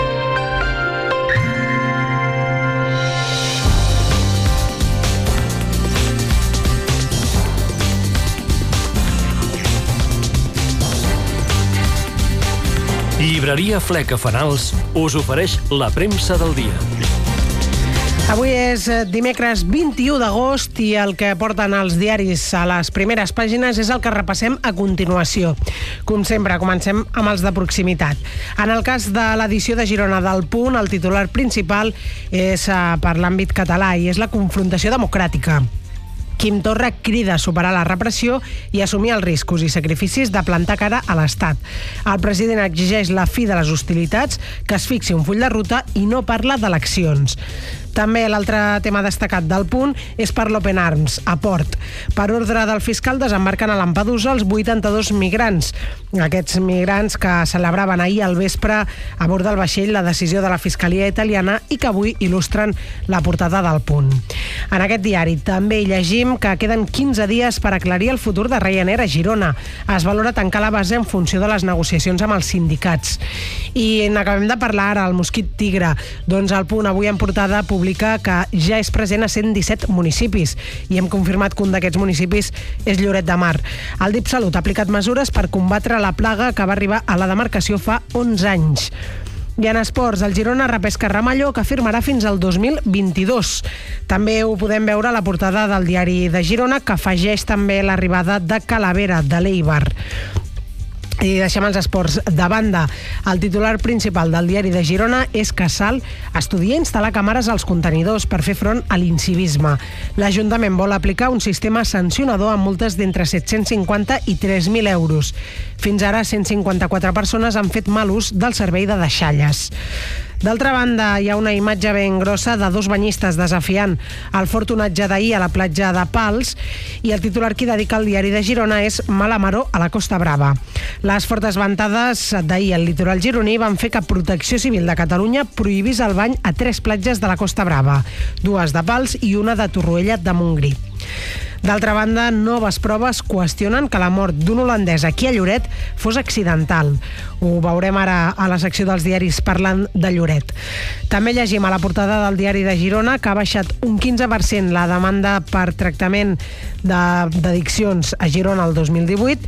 Llibreria Fleca Fanals us ofereix la premsa del dia. Avui és dimecres vint-i-u d'agost i el que porten els diaris a les primeres pàgines és el que repassem a continuació. Com sempre, comencem amb els de proximitat. En el cas de l'edició de Girona del Punt, el titular principal és per l'àmbit català i és la confrontació democràtica. Quim Torra crida a superar la repressió i assumir els riscos i sacrificis de plantar cara a l'Estat. El president exigeix la fi de les hostilitats, que es fixi un full de ruta i no parla d'eleccions. També l'altre tema destacat del punt és per l'Open Arms, a Port. Per ordre del fiscal desembarquen a Lampedusa els vuitanta-dos migrants. Aquests migrants que celebraven ahir al vespre a bord del vaixell la decisió de la Fiscalia italiana i que avui il·lustren la portada del punt. En aquest diari també hi llegim que queden quinze dies per aclarir el futur de Ryanair a Girona. Es valora tancar la base en funció de les negociacions amb els sindicats. I n'acabem de parlar ara, el mosquit tigre. Doncs el punt avui en portada publica que ja és present a cent disset municipis i hem confirmat que un d'aquests municipis és Lloret de Mar. El DipSalut ha aplicat mesures per combatre la plaga que va arribar a la demarcació fa onze anys. I en esports, el Girona repesca Ramallo, que firmarà fins al dos mil vint-i-dos. També ho podem veure a la portada del diari de Girona, que afegeix també l'arribada de Calavera, de l'Eibar. I deixem els esports de banda. El titular principal del diari de Girona és que Salt estudia instal·lar càmeres als contenidors per fer front a l'incivisme. L'Ajuntament vol aplicar un sistema sancionador amb multes d'entre set-cents cinquanta i tres mil euros. Fins ara, cent cinquanta-quatre persones han fet mal ús del servei de deixalles. D'altra banda, hi ha una imatge ben grossa de dos banyistes desafiant el fort onatge d'ahir a la platja de Pals i el titular que dedica al diari de Girona és Mala maror a la Costa Brava. Les fortes ventades d'ahir al litoral gironí van fer que Protecció Civil de Catalunya prohibís el bany a tres platges de la Costa Brava, dues de Pals i una de Torroella de Montgrí. D'altra banda, noves proves qüestionen que la mort d'un holandès aquí a Lloret fos accidental. Ho veurem ara a la secció dels diaris parlant de Lloret. També llegim a la portada del diari de Girona que ha baixat un quinze per cent la demanda per tractament d'addiccions a Girona el dos mil divuit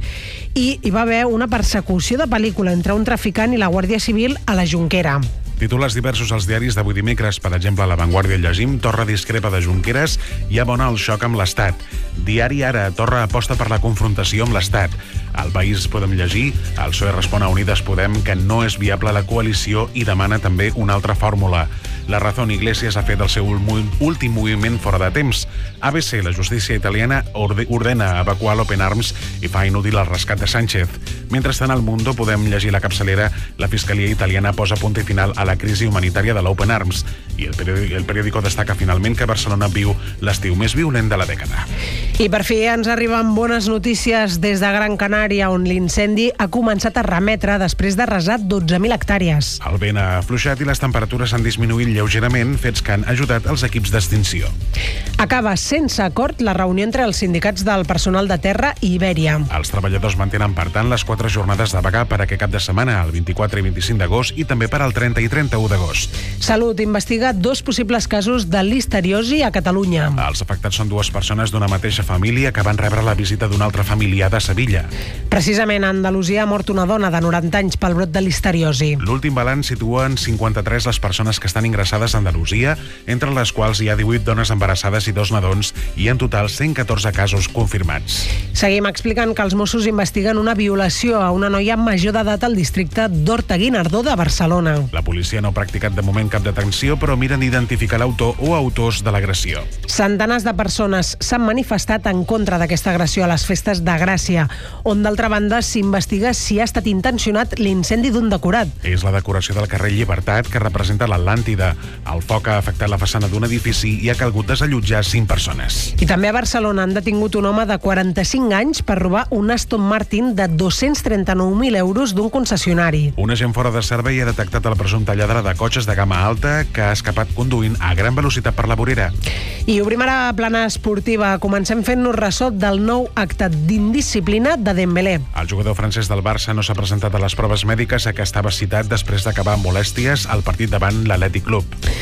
i hi va haver una persecució de pel·lícula entre un traficant i la Guàrdia Civil a la Jonquera. Titulars diversos als diaris d'avui dimecres. Per exemple, a La Vanguardia llegim Torra discrepa de Junqueras i abona el xoc amb l'Estat. Diari Ara, Torra aposta per la confrontació amb l'Estat. Al País podem llegir el P S O E respon a Unides Podem que no és viable la coalició i demana també una altra fórmula. La Razón, Iglesias ha fet el seu últim moviment fora de temps. A B C, la justícia italiana ordena evacuar l'Open Arms i fa inútil el rescat de Sánchez. Mentrestant, al Mundo podem llegir la capçalera La Fiscalia italiana posa punt i final a la crisi humanitària de l'Open Arms. I el periòdico, el periòdico destaca finalment que Barcelona viu l'estiu més violent de la dècada. I per fi ens arriben bones notícies des de Gran Canària, on l'incendi ha començat a remetre després d'arrasar dotze mil hectàrees. El vent ha afluixat i les temperatures han disminuït lleugerament, fets que han ajudat els equips d'extinció. Acaba sense acord la reunió entre els sindicats del personal de terra i Ibèria. Els treballadors mantenen, per tant, les quatre jornades de vaga per aquest cap de setmana, el vint-i-quatre i vint-i-cinc d'agost, i també per al trenta i trenta-u d'agost. Salut investiga dos possibles casos de listeriosi a Catalunya. Els afectats són dues persones d'una mateixa família que van rebre la visita d'un altre familiar de Sevilla. Precisament a Andalusia ha mort una dona de noranta anys pel brot de listeriosi. L'últim balanç situa en cinquanta-tres les persones que estan ingressades a Andalusia, entre les quals hi ha divuit dones embarassades i dos nadons, i en total cent catorze casos confirmats. Seguim explicant que els Mossos investiguen una violació a una noia major d'edat al districte d'Horta-Guinardó de Barcelona. La policia no ha practicat de moment cap detenció, però miren d'identificar l'autor o autors de l'agressió. Centenars de persones s'han manifestat en contra d'aquesta agressió a les festes de Gràcia, on d'altra banda s'investiga si ha estat intencionat l'incendi d'un decorat. És la decoració del carrer Llibertat, que representa l'Atlàntida. El foc ha afectat la façana d'un edifici i ha calgut desallotjar cinc persones. I també a Barcelona han detingut un home de quaranta-cinc anys per robar un Aston Martin de dos-cents trenta-nou mil euros d'un concessionari. Un agent fora de servei ha detectat el presumpte lladre de cotxes de gamma alta que ha escapat conduint a gran velocitat per la vorera. I obrim ara plana esportiva. Comencem fent-nos ressò del nou acte d'indisciplina de Dembélé. El jugador francès del Barça no s'ha presentat a les proves mèdiques a què estava citat després d'acabar amb molèsties al partit davant l'Atlètic Club.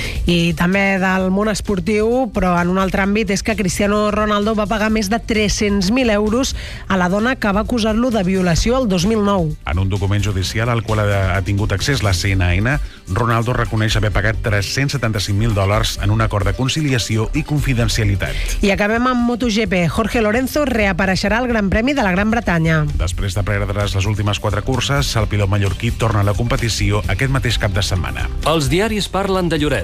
I també del món esportiu, però en un altre àmbit, és que Cristiano Ronaldo va pagar més de tres-cents mil euros a la dona que va acusar-lo de violació el dos mil nou. En un document judicial al qual ha tingut accés la C N N, Ronaldo reconeix haver pagat tres-cents setanta-cinc mil dòlars en un acord de conciliació i confidencialitat. I acabem amb MotoGP. Jorge Lorenzo reapareixerà al Gran Premi de la Gran Bretanya. Després de perdre's les últimes quatre curses, el pilot mallorquí torna a la competició aquest mateix cap de setmana. Els diaris parlen de Lloret.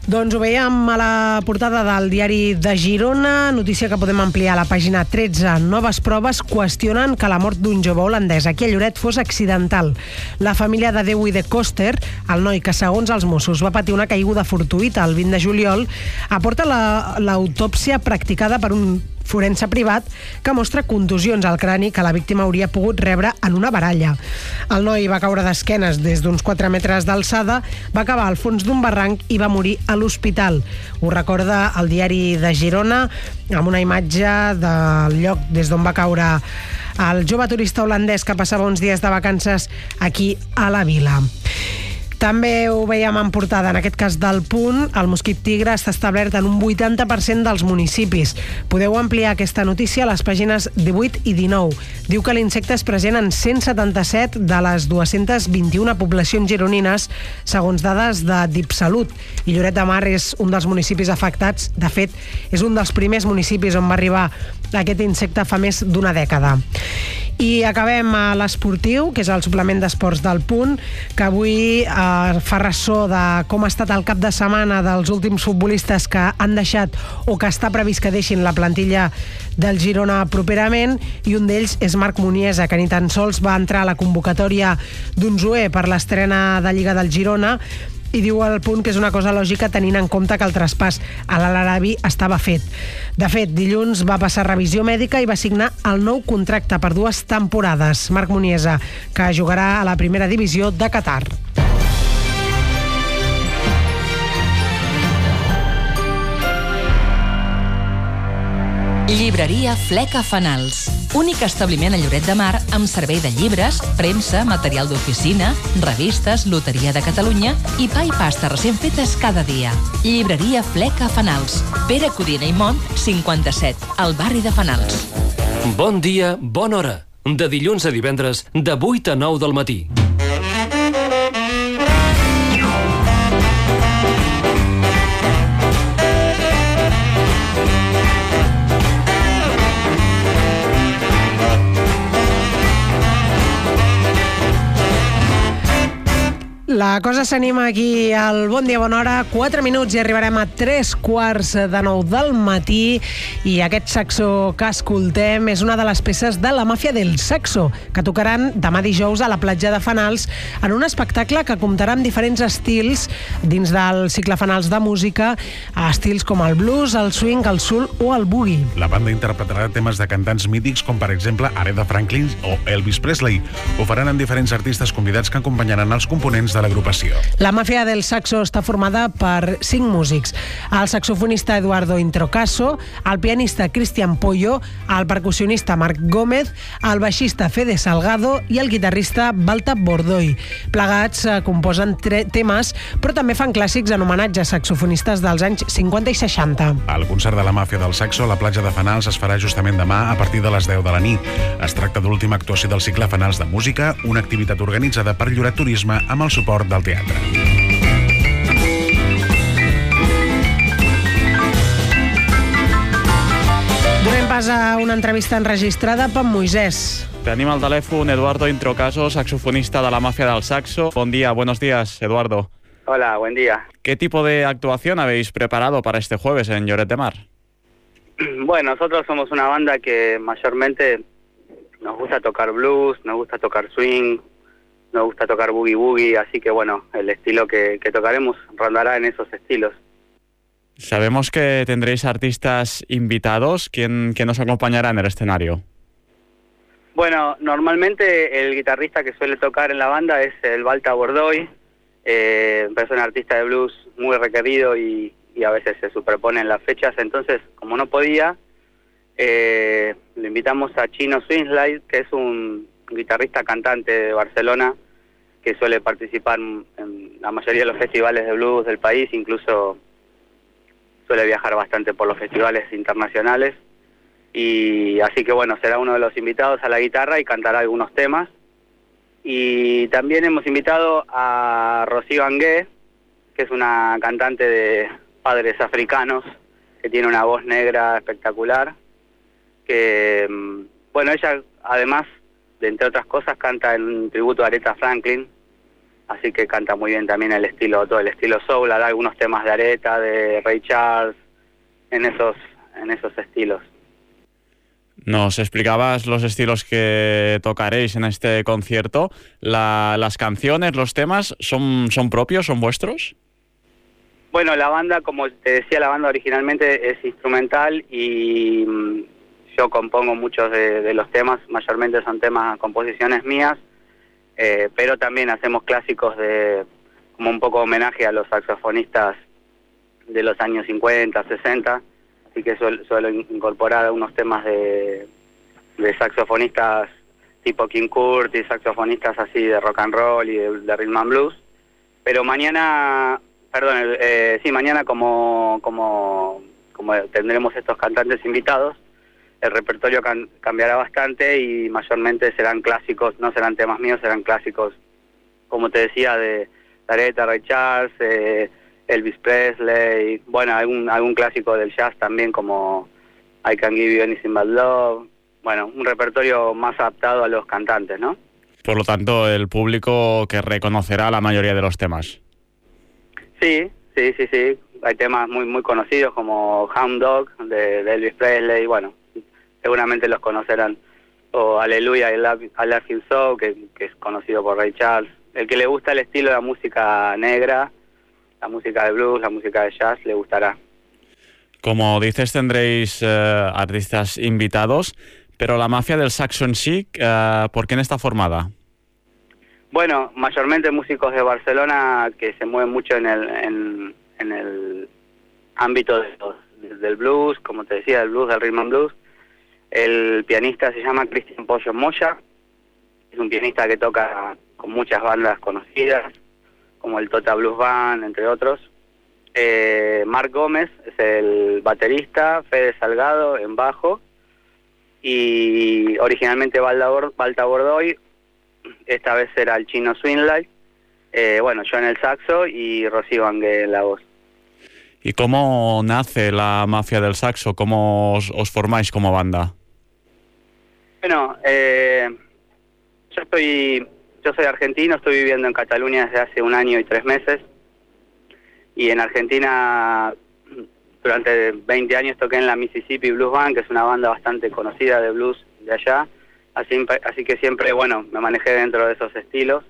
Doncs ho veiem a la portada del diari de Girona, notícia que podem ampliar a la pàgina tretze. Noves proves qüestionen que la mort d'un jove holandès aquí a Lloret fos accidental. La família de Dewey de Koster, el noi que segons els Mossos va patir una caiguda fortuïta el vint de juliol, aporta la, l'autòpsia practicada per un forense privat que mostra contusions al crani que la víctima hauria pogut rebre en una baralla. El noi va caure d'esquenes des d'uns quatre metres d'alçada, va acabar al fons d'un barranc i va morir a l'hospital. Ho recorda el diari de Girona amb una imatge del lloc des d'on va caure el jove turista holandès que passava uns dies de vacances aquí a la vila. També ho veiem en portada, en aquest cas del Punt, el mosquit tigre està establert en un vuitanta per cent dels municipis. Podeu ampliar aquesta notícia a les pàgines divuit i dinou. Diu que l'insecte és present en cent setanta-set de les dos-centes vint-i-una poblacions gironines, segons dades de DipSalut. I Lloret de Mar és un dels municipis afectats. De fet, és un dels primers municipis on va arribar aquest insecte fa més d'una dècada. I acabem a l'esportiu, que és el suplement d'esports del Punt, que avui eh, fa ressò de com ha estat el cap de setmana dels últims futbolistes que han deixat o que està previst que deixin la plantilla del Girona properament, i un d'ells és Marc Muniesa, que ni tan sols va entrar a la convocatòria d'un Zoé per l'estrena de Lliga del Girona, i diu al Punt que és una cosa lògica tenint en compte que el traspàs a l'Alarabi estava fet. De fet, dilluns va passar revisió mèdica i va signar el nou contracte per dues temporades. Marc Muniesa, que jugarà a la primera divisió de Qatar. Llibreria Fleca Fanals. Únic establiment a Lloret de Mar amb servei de llibres, premsa, material d'oficina, revistes, loteria de Catalunya i pa i pasta recent fetes cada dia. Llibreria Fleca Fanals. Pere Codina i Mont, cinquanta-set, al barri de Fanals. Bon dia, bona hora. De dilluns a divendres, de vuit a nou del matí. La cosa s'anima aquí al Bon Dia, Bona Hora. Quatre minuts i arribarem a tres quarts de nou del matí. I aquest saxo que escoltem és una de les peces de la Màfia del Saxo, que tocaran demà dijous a la platja de Fanals en un espectacle que comptarà amb diferents estils dins del cicle Fanals de música, estils com el blues, el swing, el soul o el boogie. La banda interpretarà temes de cantants mítics com, per exemple, Aretha Franklin o Elvis Presley. Ho faran amb diferents artistes convidats que acompanyaran els components de l'agrupació. La Màfia del Saxo està formada per cinc músics: el saxofonista Eduardo Introcaso, el pianista Cristian Pollo, el percussionista Marc Gómez, el baixista Fede Salgado i el guitarrista Balta Bordoy. Plegats eh, composen tre- temes, però també fan clàssics en homenatge a saxofonistes dels anys cinquanta i seixanta. El concert de la Màfia del Saxo a la platja de Fanals es farà justament demà a partir de les deu de la nit. Es tracta de l'última actuació del cicle Fanals de música, una activitat organitzada per Lloret Turisme amb el suport del teatre. Donem pas a una entrevista enregistrada per Moisés. Tenim al telèfon Eduardo Introcaso, saxofonista de la Mafia del Saxo. Bon día, buenos días, Eduardo. Hola, buen día. ¿Qué tipo de actuación habéis preparado para este jueves en Lloret de Mar? Bueno, nosotros somos una banda que mayormente nos gusta tocar blues, nos gusta tocar swing, nos gusta tocar boogie boogie, así que bueno, el estilo que, que tocaremos rondará en esos estilos. Sabemos que tendréis artistas invitados. ¿Quién, quién nos acompañará en el escenario? Bueno, normalmente el guitarrista que suele tocar en la banda es el Balta Bordoy, eh, es un artista de blues muy requerido y, y a veces se superpone en las fechas, entonces como no podía, eh, le invitamos a Chino Swingslide, que es un guitarrista cantante de Barcelona que suele participar en la mayoría de los festivales de blues del país, incluso suele viajar bastante por los festivales internacionales, y así que bueno, será uno de los invitados a la guitarra y cantará algunos temas. Y también hemos invitado a Rocío Angué, que es una cantante de padres africanos, que tiene una voz negra espectacular, que bueno, ella además de entre otras cosas canta en tributo a Aretha Franklin, así que canta muy bien también el estilo, todo el estilo soul, hará algunos temas de Aretha, de Ray Charles, en esos, en esos estilos. Nos explicabas los estilos que tocaréis en este concierto. La, ¿Las canciones, los temas, son, son propios, son vuestros? Bueno, la banda, como te decía, la banda originalmente es instrumental y mm, yo compongo muchos de, de los temas, mayormente son temas, composiciones mías, eh, pero también hacemos clásicos de como un poco homenaje a los saxofonistas de los años cincuenta, sesenta, así que suelo, suelo incorporar algunos temas de, de saxofonistas tipo King Curtis, saxofonistas así de rock and roll y de, de rhythm and blues. Pero mañana, perdón, eh, sí, mañana como, como, como tendremos estos cantantes invitados, el repertorio can, cambiará bastante y mayormente serán clásicos, no serán temas míos, serán clásicos, como te decía, de Aretha, Ray Charles, eh, Elvis Presley, bueno, algún, algún clásico del jazz también como I Can Give You Anything But Love, bueno, un repertorio más adaptado a los cantantes, ¿no? Por lo tanto, el público que reconocerá la mayoría de los temas. Sí, sí, sí, sí, hay temas muy muy conocidos como Hound Dog de, de Elvis Presley, bueno, seguramente los conocerán, o Aleluya, I Love, I Love You So, que, que es conocido por Ray Charles. El que le gusta el estilo de la música negra, la música de blues, la música de jazz, le gustará. Como dices, tendréis eh, artistas invitados, pero la mafia del saxo en sí, eh, ¿por quién está formada? Bueno, mayormente músicos de Barcelona que se mueven mucho en el, en, en el ámbito de los, del blues, como te decía, del blues, del rhythm and blues. El pianista se llama Cristian Pollo Moya, es un pianista que toca con muchas bandas conocidas, como el Tota Blues Band, entre otros. Eh, Marc Gómez es el baterista, Fede Salgado en bajo, y originalmente Balta Bordoy, esta vez era el Chino Swinlight, eh, bueno, yo en el saxo y Rocío Angué en la voz. ¿Y cómo nace la mafia del saxo? ¿Cómo os, os formáis como banda? Bueno, eh, yo estoy... Yo soy argentino, estoy viviendo en Cataluña desde hace un año y tres meses. Y en Argentina, durante veinte años toqué en la Mississippi Blues Band, que es una banda bastante conocida de blues de allá. Así, así que siempre, bueno, me manejé dentro de esos estilos.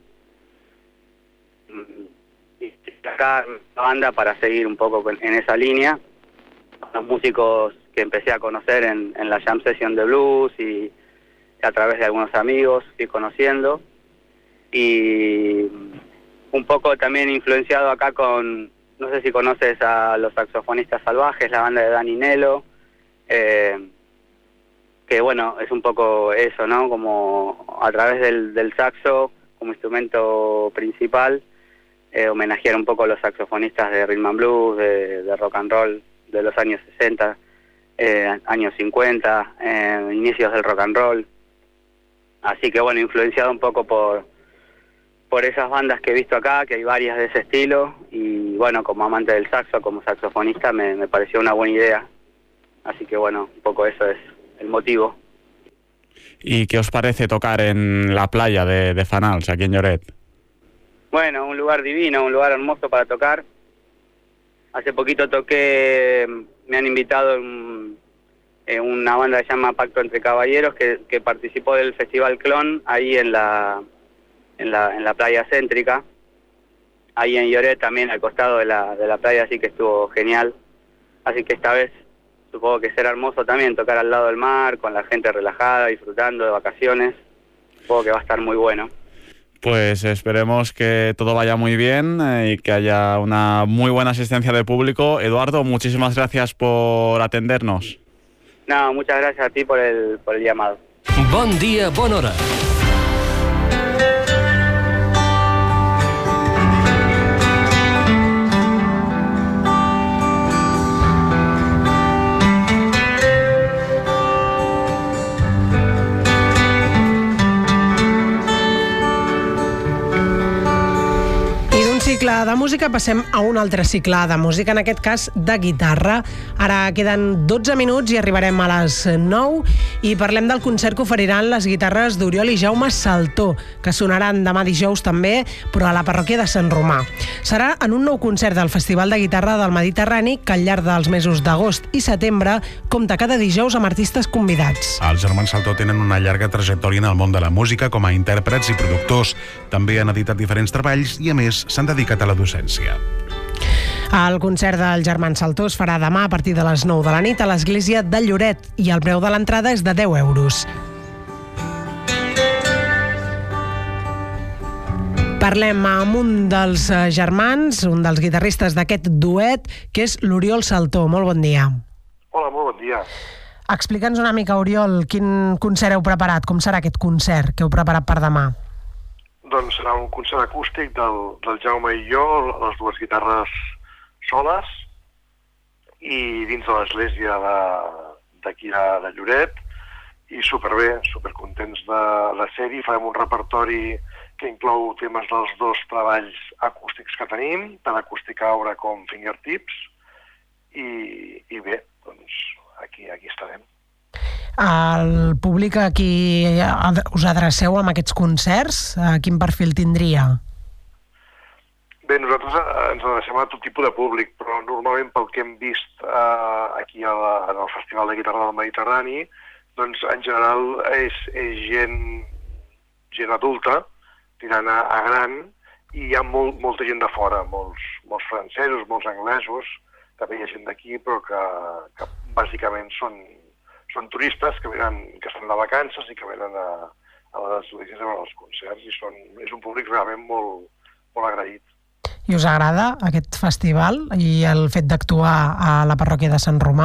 Y acá la banda para seguir un poco en esa línea. Los músicos que empecé a conocer en, en la Jam Session de Blues y a través de algunos amigos fui conociendo. Y un poco también influenciado acá con, no sé si conoces a los saxofonistas salvajes, la banda de Dani Nelo, eh, que bueno, es un poco eso, ¿no? Como a través del, del saxo como instrumento principal, eh, homenajear un poco a los saxofonistas de rhythm and blues, de, de rock and roll de los años sesenta, eh, años cincuenta, eh, inicios del rock and roll. Así que bueno, influenciado un poco por por esas bandas que he visto acá, que hay varias de ese estilo, y bueno, como amante del saxo, como saxofonista, me, me pareció una buena idea. Así que bueno, un poco eso es el motivo. ¿Y qué os parece tocar en la playa de, de Fanals, aquí en Lloret? Bueno, un lugar divino, un lugar hermoso para tocar. Hace poquito toqué, me han invitado en, en una banda que se llama Pacto Entre Caballeros, que, que participó del Festival Clon, ahí en la... En la, en la playa céntrica, ahí en Lloret también al costado de la, de la playa, así que estuvo genial. Así que esta vez supongo que será hermoso también tocar al lado del mar, con la gente relajada, disfrutando de vacaciones. Supongo que va a estar muy bueno. Pues esperemos que todo vaya muy bien y que haya una muy buena asistencia de público. Eduardo, muchísimas gracias por atendernos. No, muchas gracias a ti por el, por el llamado. Bon dia, bona hora. de música passem a un altre cicle de música, en aquest cas de guitarra. Ara queden dotze minuts i arribarem a les nou i parlem del concert que oferiran les guitarres d'Oriol i Jaume Saltó, que sonaran demà dijous també, però a la parròquia de Sant Romà. Serà en un nou concert del Festival de Guitarra del Mediterrani, que al llarg dels mesos d'agost i setembre compta cada dijous amb artistes convidats. Els germans Saltó tenen una llarga trajectòria en el món de la música com a intèrprets i productors. També han editat diferents treballs i, a més, s'han dedicat a la docència. El concert del germans Saltó es farà demà a partir de les nou de la nit a l'església de Lloret i el preu de l'entrada és de deu euros. Parlem amb un dels germans, un dels guitarristes d'aquest duet, que és l'Oriol Saltó. Molt bon dia. Hola, molt bon dia. Explica'ns una mica, Oriol, quin concert heu preparat, com serà aquest concert que heu preparat per demà? Doncs serà un concert acústic del, del Jaume i jo, les dues guitarres soles, i dins de l'església d'aquí de, de Lloret, i superbé, supercontents de, de ser-hi. Farem un repertori que inclou temes dels dos treballs acústics que tenim, tant acústic aura com fingertips, i, i bé, doncs aquí, aquí estarem. El públic a qui us adreceu amb aquests concerts, quin perfil tindria? Bé, nosaltres ens adrecem a tot tipus de públic, però normalment pel que hem vist eh, aquí a la, en el Festival de Guitarra del Mediterrani, doncs en general és, és gent, gent adulta, tirant a, a gran, i hi ha molt, molta gent de fora, molts, molts francesos, molts anglesos, també hi ha gent d'aquí, però que, que bàsicament són Són turistes que venen, que estan de vacances i que venen a, a les esglésies a veure els concerts, i són, és un públic realment molt, molt agraït. I us agrada aquest festival i el fet d'actuar a la parròquia de Sant Romà?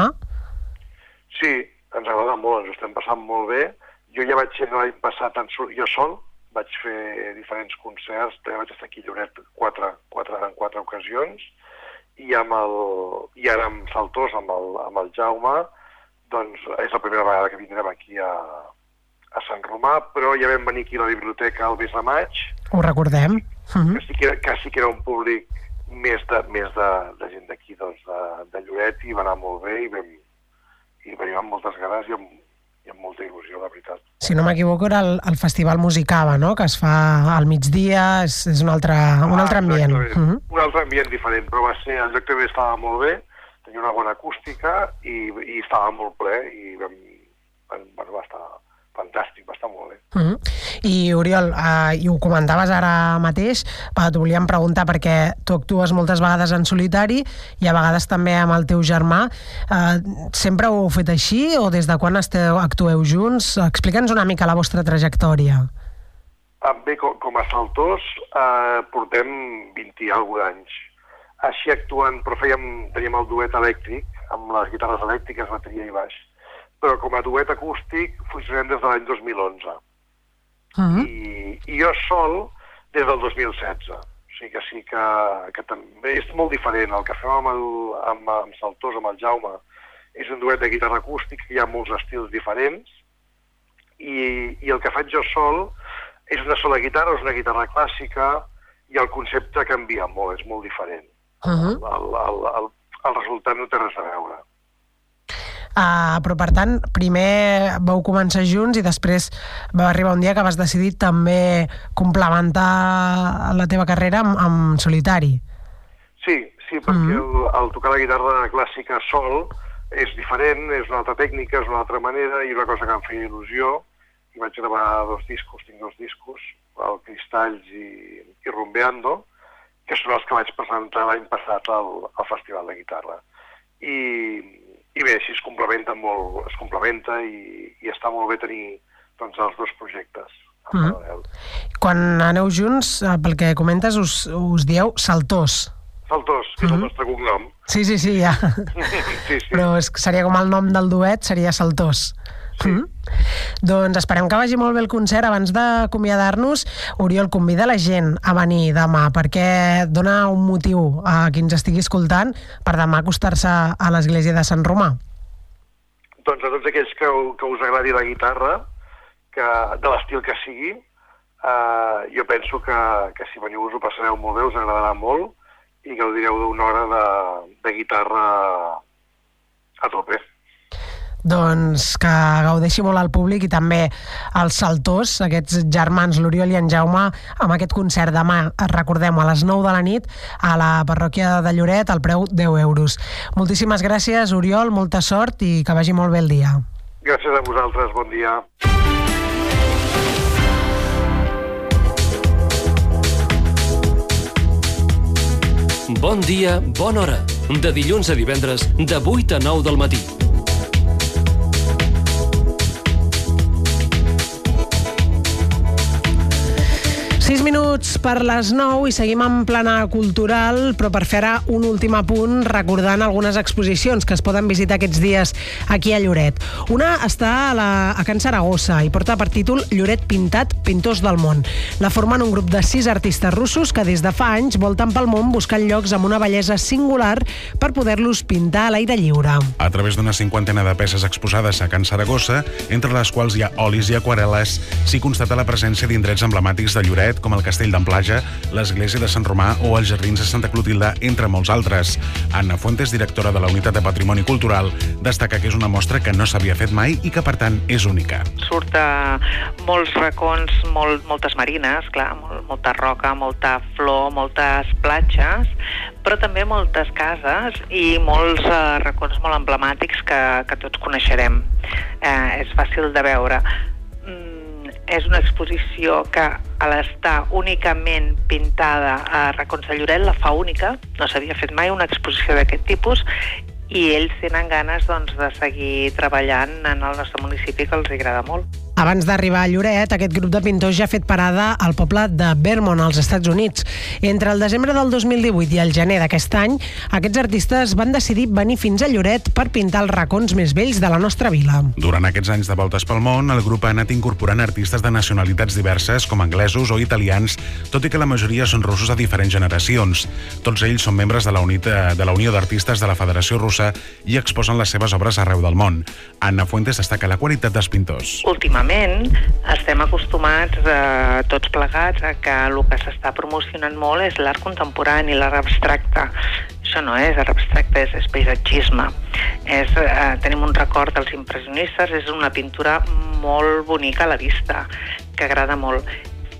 Sí, ens agrada molt, ens ho estem passant molt bé. Jo ja vaig ser l'any passat en, jo sol, vaig fer diferents concerts, també vaig estar aquí a Lloret quatre, quatre, en quatre ocasions, i, amb el, i ara amb Saltós, amb el, amb el Jaume, doncs és la primera vegada que vindrem aquí a, a Sant Romà, però ja vam venir aquí a la biblioteca el mes de maig. Ho recordem. Uh-huh. que, sí que, era, que sí que era un públic més de, més de, de gent d'aquí, doncs, de, de Lloret, i va anar molt bé, i vam, i venim amb moltes ganes i amb, i amb molta il·lusió, la veritat. Si no m'equivoco, era el, el Festival Musicava, no?, que es fa al migdia, és, és un altre, un altre ambient. Ah, uh-huh. Un altre ambient diferent, però va ser, el lloc també estava molt bé, tenia una bona acústica i, i estava molt ple i vam, bueno, va estar fantàstic, va estar molt bé. Uh-huh. I Oriol, eh, i ho comentaves ara mateix, t'ho volíem preguntar perquè tu actues moltes vegades en solitari i a vegades també amb el teu germà. Eh, sempre ho heu fet així o des de quan esteu, actueu junts? Explica'ns una mica la vostra trajectòria. Bé, com, com a Saltós eh, portem vint i alguns anys. Així actuant, però fèiem, teníem el duet elèctric, amb les guitarres elèctriques, bateria i baix. Però com a duet acústic funcionem des de l'any dos mil onze. Uh-huh. I, I jo sol des del dos mil setze. O sigui que sí que, que també és molt diferent. El que fem amb, el, amb, amb Saltós, amb el Jaume, és un duet de guitarra acústic, hi ha molts estils diferents, i, i el que faig jo sol és una sola guitarra, és una guitarra clàssica, i el concepte canvia molt, és molt diferent. Uh-huh. el, el, el, el resultat no té res a veure. Uh, però per tant, primer vau començar junts i després va arribar un dia que vas decidir també complementar la teva carrera amb, amb solitari. Sí, sí, perquè uh-huh. el, el tocar la guitarra clàssica sol és diferent, és una altra tècnica, és una altra manera, i una cosa que em feia il·lusió, i vaig gravar dos discos, tinc dos discos, el Cristalls i, i Rumbeando, que són els que vaig presentar l'any passat al, al Festival de Guitarra. I, i bé, així es complementa molt, es complementa i, i està molt bé tenir doncs, els dos projectes. Mm. Quan aneu junts, pel que comentes, us, us dieu Saltós. Saltós, que és el nostre cognom. Sí, sí, sí, ja. sí, sí. Però és, seria com el nom del duet, seria Saltós. Sí. Mm. Doncs esperem que vagi molt bé el concert. Abans d'acomiadar-nos, Oriol, convida la gent a venir demà, perquè dona un motiu a qui ens estigui escoltant per demà acostar-se a l'església de Sant Romà. Doncs a tots aquells que, que us agradi la guitarra, que, de l'estil que sigui, eh, jo penso que, que si veniu us ho passareu molt bé, us agradarà molt, i gaudireu d'una hora de, de guitarra a tope. Doncs que gaudeixi molt al públic i també els saltors, aquests germans, l'Oriol i en Jaume, amb aquest concert demà, recordem-ho, a les nou de la nit, a la parròquia de Lloret, al preu deu euros. Moltíssimes gràcies, Oriol, molta sort i que vagi molt bé el dia. Gràcies a vosaltres, bon dia. Bon dia, bona hora. De dilluns a divendres, de vuit a nou del matí. Sis minuts per les nou i seguim en plana cultural, però per fer ara un últim apunt recordant algunes exposicions que es poden visitar aquests dies aquí a Lloret. Una està a, la, a Can Saragossa i porta per títol Lloret Pintat, Pintors del Món. La formen un grup de sis artistes russos que des de fa anys volten pel món buscant llocs amb una bellesa singular per poder-los pintar a l'aire lliure. A través d'una cinquantena de peces exposades a Can Saragossa, entre les quals hi ha olis i aquarel·les, s'hi constata la presència d'indrets emblemàtics de Lloret, com el Castell d'Amplaja, l'església de Sant Romà o els jardins de Santa Clotilde, entre molts altres. Anna Fuentes, directora de la Unitat de Patrimoni Cultural, destaca que és una mostra que no s'havia fet mai i que, per tant, és única. Surt a molts racons, molt, moltes marines, clar, molt, molta roca, molta flor, moltes platges, però també moltes cases i molts uh, racons molt emblemàtics que, que tots coneixerem. Eh, és fàcil de veure. És una exposició que, a l'estar únicament pintada a racons de Lloret, la fa única, no s'havia fet mai una exposició d'aquest tipus, i ells tenen ganes doncs, de seguir treballant en el nostre municipi, que els agrada molt. Abans d'arribar a Lloret, aquest grup de pintors ja ha fet parada al poble de Vermont, als Estats Units. Entre el desembre del dos mil divuit i el gener d'aquest any, aquests artistes van decidir venir fins a Lloret per pintar els racons més vells de la nostra vila. Durant aquests anys de voltes pel món, el grup ha anat incorporant artistes de nacionalitats diverses, com anglesos o italians, tot i que la majoria són russos de diferents generacions. Tots ells són membres de la, unita, de la Unió d'Artistes de la Federació Russa i exposen les seves obres arreu del món. Anna Fuentes destaca la qualitat dels pintors. Últimament estem acostumats eh, tots plegats a que el que s'està promocionant molt és l'art contemporani, l'art abstracte. Això no és art abstracte, és, és paisatgisme. És, eh, tenim un record dels impressionistes, és una pintura molt bonica a la vista, que agrada molt.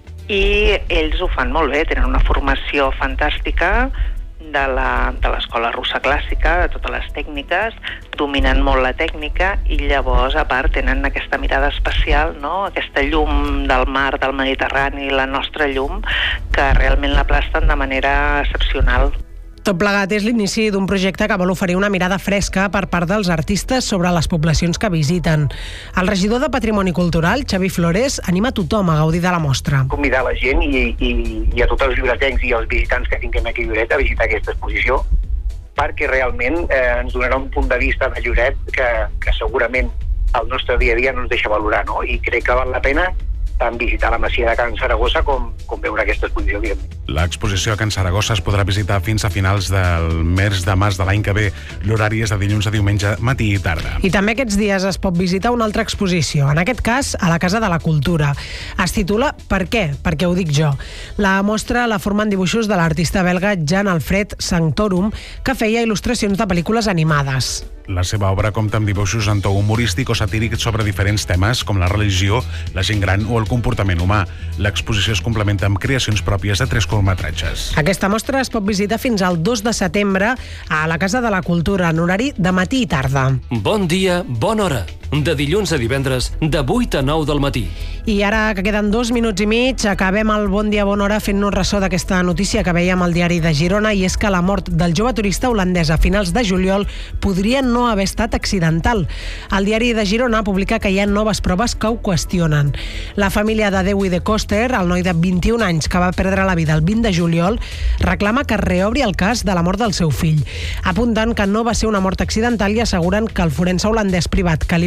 I ells ho fan molt bé, tenen una formació fantàstica de la, de l'escola russa clàssica, de totes les tècniques, dominen molt la tècnica i llavors, a part, tenen aquesta mirada especial, no? Aquesta llum del mar, del Mediterrani, la nostra llum, que realment l'aplasten de manera excepcional. Tot plegat és l'inici d'un projecte que vol oferir una mirada fresca per part dels artistes sobre les poblacions que visiten. El regidor de Patrimoni Cultural, Xavi Flores, anima tothom a gaudir de la mostra. Convidar la gent i, i, i a tots els lloretencs i els visitants que tinguem aquí a Lloret a visitar aquesta exposició, perquè realment eh, ens donarà un punt de vista de Lloret que, que segurament el nostre dia a dia no ens deixa valorar, no? I crec que val la pena tant visitar la Masia de Can Saragossa com, com veure aquesta exposició. L'exposició a Can Saragossa es podrà visitar fins a finals del mes de març de l'any que ve. L'horari és de dilluns a diumenge, matí i tarda. I també aquests dies es pot visitar una altra exposició, en aquest cas a la Casa de la Cultura. Es titula Per què? Perquè ho dic jo. La mostra la formen dibuixos de l'artista belga Jan-Alfred Sanctorum, que feia il·lustracions de pel·lícules animades. La seva obra compta amb dibuixos en to humorístic o satíric sobre diferents temes, com la religió, la gent gran o el comportament humà. L'exposició es complementa amb creacions pròpies de tres curtmetratges. Aquesta mostra es pot visitar fins al dos de setembre a la Casa de la Cultura, en horari de matí i tarda. Bon dia, bona hora. De dilluns a divendres, de vuit a nou del matí. I ara que queden dos minuts i mig, acabem el Bon dia, bona hora fent-nos ressò d'aquesta notícia que veiem al diari de Girona, i és que la mort del jove turista holandès a finals de juliol podria no haver estat accidental. El diari de Girona publica que hi ha noves proves que ho qüestionen. La família de Dewey de Koster, el noi de vint-i-un anys que va perdre la vida el vint de juliol, reclama que es reobri el cas de la mort del seu fill. Apunten que no va ser una mort accidental i asseguren que el forense holandès privat que li va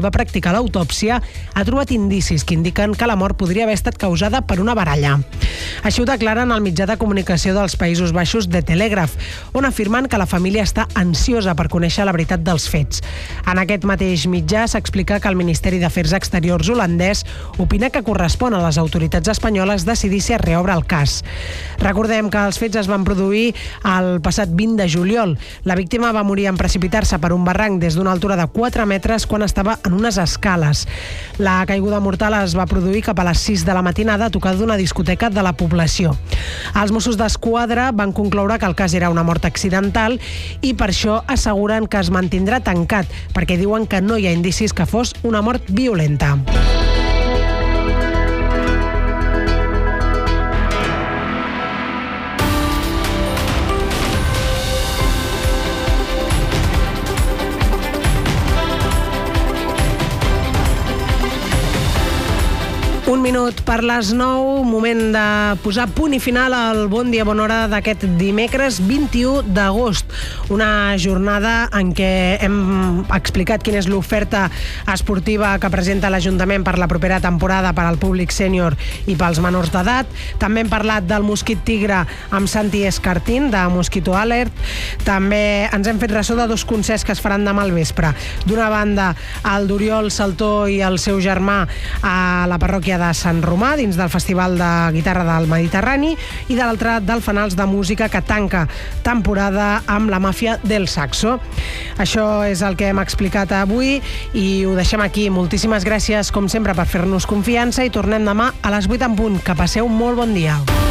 va practicar l'autòpsia, ha trobat indicis que indiquen que la mort podria haver estat causada per una baralla. Així ho declaren al mitjà de comunicació dels Països Baixos de Telegraph, on afirmen que la família està ansiosa per conèixer la veritat dels fets. En aquest mateix mitjà s'explica que el Ministeri d'Afers Exteriors holandès opina que correspon a les autoritats espanyoles decidir si es reobre el cas. Recordem que els fets es van produir el passat vint de juliol. La víctima va morir en precipitar-se per un barranc des d'una altura de quatre metres quan estava en unes escales. La caiguda mortal es va produir cap a les sis de la matinada a tocar d'una discoteca de la població. Els Mossos d'Esquadra van concloure que el cas era una mort accidental i per això asseguren que es mantindrà tancat, perquè diuen que no hi ha indicis que fos una mort violenta. Un minut per les nou, moment de posar punt i final al Bon Dia Bona Hora d'aquest dimecres vint-i-u d'agost. Una jornada en què hem explicat quina és l'oferta esportiva que presenta l'Ajuntament per la propera temporada per al públic sènior i pels menors d'edat. També hem parlat del mosquit tigre amb Santi Escartín, de Mosquito Alert. També ens hem fet ressò de dos concerts que es faran demà al vespre. D'una banda, el d'Oriol Saltó i el seu germà a la parròquia de Sant Romà, dins del Festival de Guitarra del Mediterrani, i de l'altre del Fanals de Música, que tanca temporada amb la Màfia del Saxo. Això és el que hem explicat avui i ho deixem aquí. Moltíssimes gràcies, com sempre, per fer-nos confiança i tornem demà a les vuit en punt. Que passeu un molt bon dia.